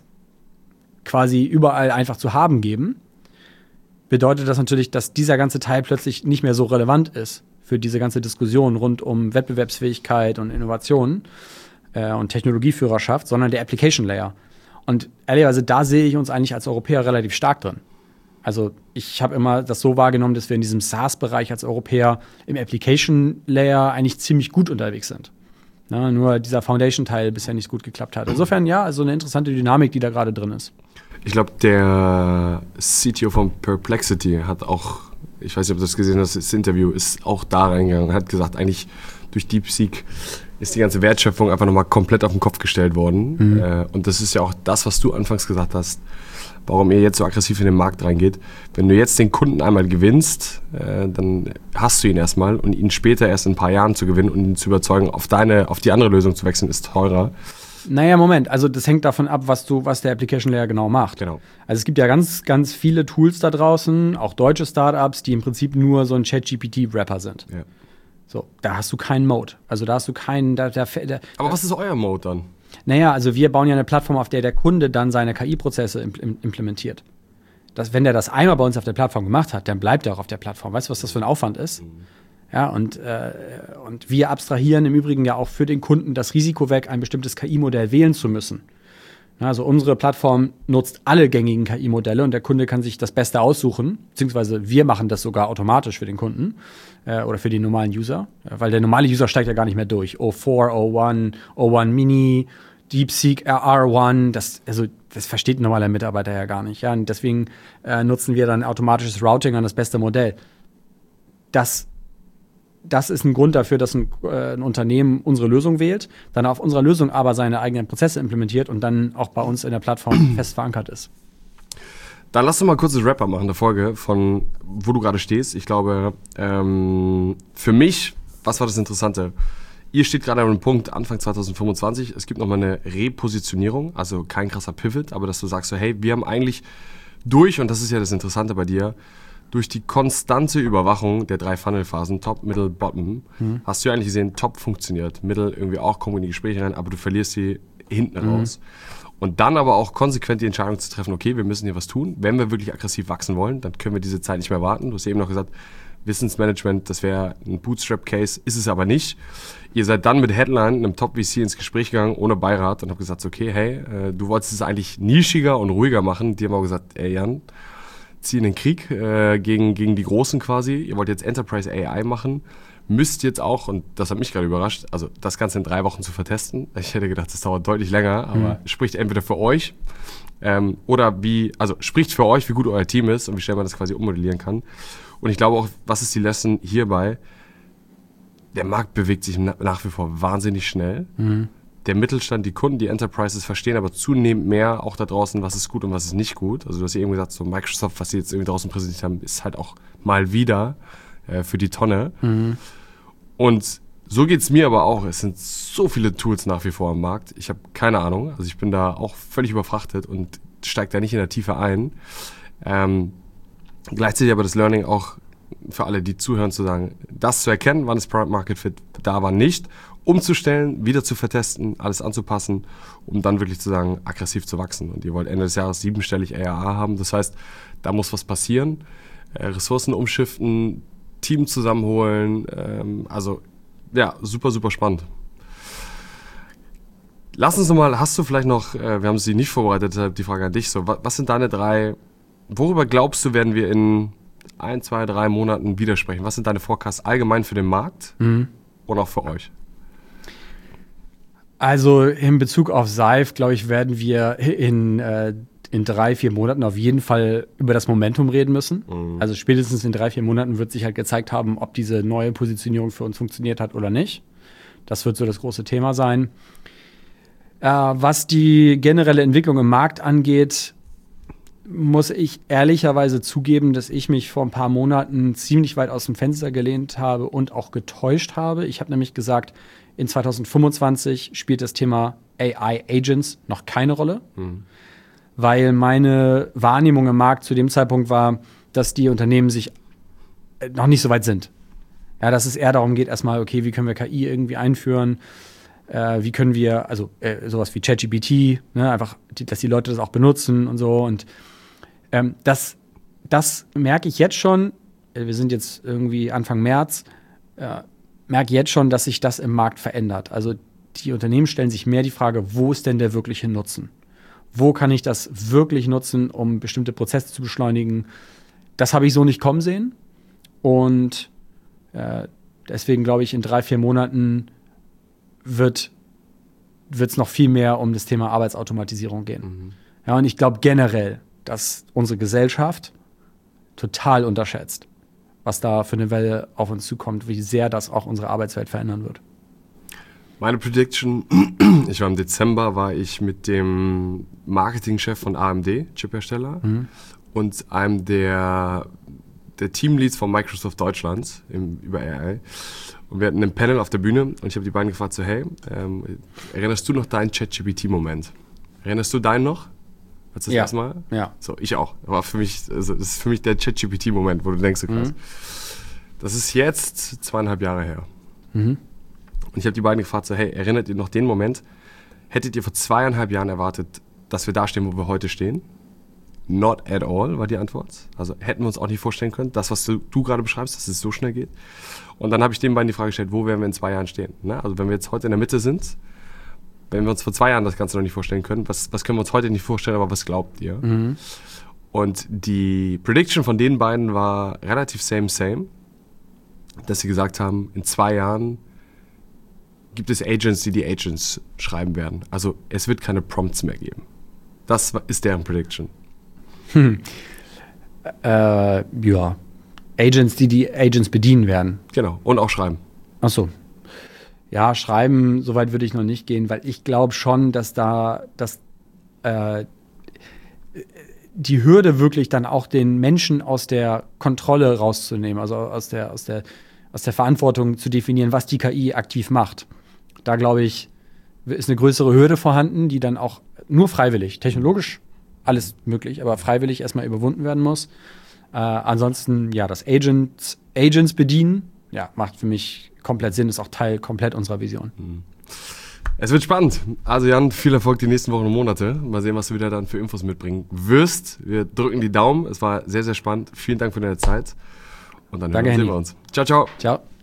quasi überall einfach zu haben geben, bedeutet das natürlich, dass dieser ganze Teil plötzlich nicht mehr so relevant ist für diese ganze Diskussion rund um Wettbewerbsfähigkeit und Innovation äh, und Technologieführerschaft, sondern der Application Layer. Und ehrlicherweise, da sehe ich uns eigentlich als Europäer relativ stark drin. Also ich habe immer das so wahrgenommen, dass wir in diesem SaaS-Bereich als Europäer im Application Layer eigentlich ziemlich gut unterwegs sind. Na, nur dieser Foundation-Teil bisher nicht gut geklappt hat. Insofern ja, also eine interessante Dynamik, die da gerade drin ist. Ich glaube, der C T O von Perplexity hat auch, ich weiß nicht, ob du das gesehen hast, das Interview ist auch da reingegangen, hat gesagt, eigentlich durch DeepSeek ist die ganze Wertschöpfung einfach nochmal komplett auf den Kopf gestellt worden. Mhm. Äh, und das ist ja auch das, was du anfangs gesagt hast, warum ihr jetzt so aggressiv in den Markt reingeht. Wenn du jetzt den Kunden einmal gewinnst, äh, dann hast du ihn erstmal und ihn später erst in ein paar Jahren zu gewinnen und ihn zu überzeugen, auf deine, auf die andere Lösung zu wechseln, ist teurer. Naja, Moment, also das hängt davon ab, was du, was der Application Layer genau macht. Genau. Also es gibt ja ganz, ganz viele Tools da draußen, auch deutsche Startups, die im Prinzip nur so ein ChatGPT-Wrapper sind. Ja. So, da hast du keinen Mode. Also da hast du keinen. Da, da, da, Aber was ist euer Mode dann? Naja, also wir bauen ja eine Plattform, auf der der Kunde dann seine K I-Prozesse impl- implementiert. Das, wenn der das einmal bei uns auf der Plattform gemacht hat, dann bleibt er auch auf der Plattform. Weißt du, was das für ein Aufwand ist? Mhm. Ja, und, äh, und wir abstrahieren im Übrigen ja auch für den Kunden das Risiko weg, ein bestimmtes K I-Modell wählen zu müssen. Ja, also unsere Plattform nutzt alle gängigen K I-Modelle und der Kunde kann sich das Beste aussuchen, beziehungsweise wir machen das sogar automatisch für den Kunden äh, oder für den normalen User, ja, weil der normale User steigt ja gar nicht mehr durch. O vier, O eins, O eins Mini, DeepSeek R eins, das, also, das versteht ein normaler Mitarbeiter ja gar nicht. Ja? Und deswegen äh, nutzen wir dann automatisches Routing an das beste Modell. Das Das ist ein Grund dafür, dass ein, äh, ein Unternehmen unsere Lösung wählt, dann auf unserer Lösung aber seine eigenen Prozesse implementiert und dann auch bei uns in der Plattform fest verankert ist. Dann lass uns mal kurz das Wrap-up machen der Folge, von wo du gerade stehst. Ich glaube, ähm, für mich, was war das Interessante? Ihr steht gerade an einem Punkt, Anfang zwanzig fünfundzwanzig, es gibt nochmal eine Repositionierung, also kein krasser Pivot, aber dass du sagst so, hey, wir haben eigentlich durch, und das ist ja das Interessante bei dir, durch die konstante Überwachung der drei Funnel-Phasen, Top, Middle, Bottom, mhm. hast du ja eigentlich gesehen, Top funktioniert, Middle irgendwie auch, kommen in die Gespräche rein, aber du verlierst sie hinten mhm. raus. Und dann aber auch konsequent die Entscheidung zu treffen, okay, wir müssen hier was tun. Wenn wir wirklich aggressiv wachsen wollen, dann können wir diese Zeit nicht mehr warten. Du hast eben noch gesagt, Wissensmanagement, das wäre ein Bootstrap-Case, ist es aber nicht. Ihr seid dann mit Headline, einem Top-V C ins Gespräch gegangen, ohne Beirat und habt gesagt, okay, hey, äh, du wolltest es eigentlich nischiger und ruhiger machen. Die haben auch gesagt, ey Jan, zieh in den Krieg äh, gegen, gegen die Großen quasi. Ihr wollt jetzt Enterprise A I machen. Müsst jetzt auch, und das hat mich gerade überrascht, also das Ganze in drei Wochen zu vertesten. Ich hätte gedacht, das dauert deutlich länger, aber mhm. spricht entweder für euch ähm, oder wie, also spricht für euch, wie gut euer Team ist und wie schnell man das quasi ummodellieren kann. Und ich glaube auch, was ist die Lesson hierbei? Der Markt bewegt sich nach wie vor wahnsinnig schnell. Mhm. Der Mittelstand, die Kunden, die Enterprises verstehen aber zunehmend mehr auch da draußen, was ist gut und was ist nicht gut. Also du hast ja eben gesagt, so Microsoft, was sie jetzt irgendwie draußen präsentiert haben, ist halt auch mal wieder äh, für die Tonne. Mhm. Und so geht es mir aber auch. Es sind so viele Tools nach wie vor am Markt. Ich habe keine Ahnung. Also ich bin da auch völlig überfrachtet und steige da nicht in der Tiefe ein. Ähm, gleichzeitig aber das Learning auch für alle, die zuhören, zu sagen, das zu erkennen, wann das Product Market Fit da war, nicht, umzustellen, wieder zu vertesten, alles anzupassen, um dann wirklich zu sagen, aggressiv zu wachsen. Und ihr wollt Ende des Jahres siebenstellig A R A haben. Das heißt, da muss was passieren. Äh, Ressourcen umschiften, Team zusammenholen. Ähm, also, ja, super, super spannend. Lass uns nochmal, hast du vielleicht noch, äh, wir haben sie nicht vorbereitet, deshalb die Frage an dich, so, was, was sind deine drei, worüber glaubst du, werden wir in ein, zwei, drei Monaten widersprechen? Was sind deine Forecasts allgemein für den Markt mhm. und auch für euch? Also in Bezug auf Seif, glaube ich, werden wir in äh, in drei, vier Monaten auf jeden Fall über das Momentum reden müssen. Mhm. Also spätestens in drei, vier Monaten wird sich halt gezeigt haben, ob diese neue Positionierung für uns funktioniert hat oder nicht. Das wird so das große Thema sein. Äh, was die generelle Entwicklung im Markt angeht, muss ich ehrlicherweise zugeben, dass ich mich vor ein paar Monaten ziemlich weit aus dem Fenster gelehnt habe und auch getäuscht habe. Ich habe nämlich gesagt, in zwanzig fünfundzwanzig spielt das Thema A I-Agents noch keine Rolle, mhm. weil meine Wahrnehmung im Markt zu dem Zeitpunkt war, dass die Unternehmen sich noch nicht so weit sind. Ja, dass es eher darum geht, erstmal, okay, wie können wir K I irgendwie einführen? Äh, wie können wir, also äh, sowas wie ChatGPT, ne, einfach, die, dass die Leute das auch benutzen und so. Und ähm, das, das merke ich jetzt schon, äh, wir sind jetzt irgendwie Anfang März, äh, merke jetzt schon, dass sich das im Markt verändert. Also die Unternehmen stellen sich mehr die Frage, wo ist denn der wirkliche Nutzen? Wo kann ich das wirklich nutzen, um bestimmte Prozesse zu beschleunigen? Das habe ich so nicht kommen sehen. Und äh, deswegen glaube ich, in drei, vier Monaten wird es noch viel mehr um das Thema Arbeitsautomatisierung gehen. Mhm. Ja, und ich glaube generell, dass unsere Gesellschaft total unterschätzt, was da für eine Welle auf uns zukommt, wie sehr das auch unsere Arbeitswelt verändern wird. Meine Prediction, ich war im Dezember, war ich mit dem Marketingchef von A M D, Chiphersteller, mhm. und einem der, der Teamleads von Microsoft Deutschland im, über A I. Und wir hatten ein Panel auf der Bühne und ich habe die beiden gefragt, so hey, ähm, erinnerst du noch deinen ChatGPT-Moment? Erinnerst du deinen noch? Als das ja. erste Mal? Ja. So, ich auch. Aber für mich, also das ist für mich der ChatGPT-Moment, wo du denkst, so krass. Mhm. Das ist jetzt zweieinhalb Jahre her. Mhm. Und ich habe die beiden gefragt, so hey, erinnert ihr noch den Moment? Hättet ihr vor zweieinhalb Jahren erwartet, dass wir da stehen, wo wir heute stehen? Not at all, war die Antwort. Also hätten wir uns auch nicht vorstellen können, das, was du, du gerade beschreibst, dass es so schnell geht. Und dann habe ich den beiden die Frage gestellt, wo werden wir in zwei Jahren stehen? Ne? Also wenn wir jetzt heute in der Mitte sind, wenn wir uns vor zwei Jahren das Ganze noch nicht vorstellen können, was, was können wir uns heute nicht vorstellen, aber was glaubt ihr? Mhm. Und die Prediction von den beiden war relativ same, same, dass sie gesagt haben, in zwei Jahren gibt es Agents, die die Agents schreiben werden. Also es wird keine Prompts mehr geben. Das ist deren Prediction. Hm. Äh, ja. Agents, die die Agents bedienen werden. Genau, und auch schreiben. Ach so. Ja, schreiben, soweit würde ich noch nicht gehen, weil ich glaube schon, dass da dass, äh, die Hürde wirklich dann auch den Menschen aus der Kontrolle rauszunehmen, also aus der, aus der, aus der Verantwortung zu definieren, was die K I aktiv macht. Da glaube ich, ist eine größere Hürde vorhanden, die dann auch nur freiwillig, technologisch alles möglich, aber freiwillig erstmal überwunden werden muss. Äh, ansonsten, ja, das Agents, Agents bedienen, ja, macht für mich komplett Sinn, ist auch Teil komplett unserer Vision. Es wird spannend. Also Jan, viel Erfolg die nächsten Wochen und Monate. Mal sehen, was du wieder dann für Infos mitbringen wirst. Wir drücken die Daumen. Es war sehr, sehr spannend. Vielen Dank für deine Zeit. Und dann Danke, hören wir uns. Ciao, ciao. Ciao.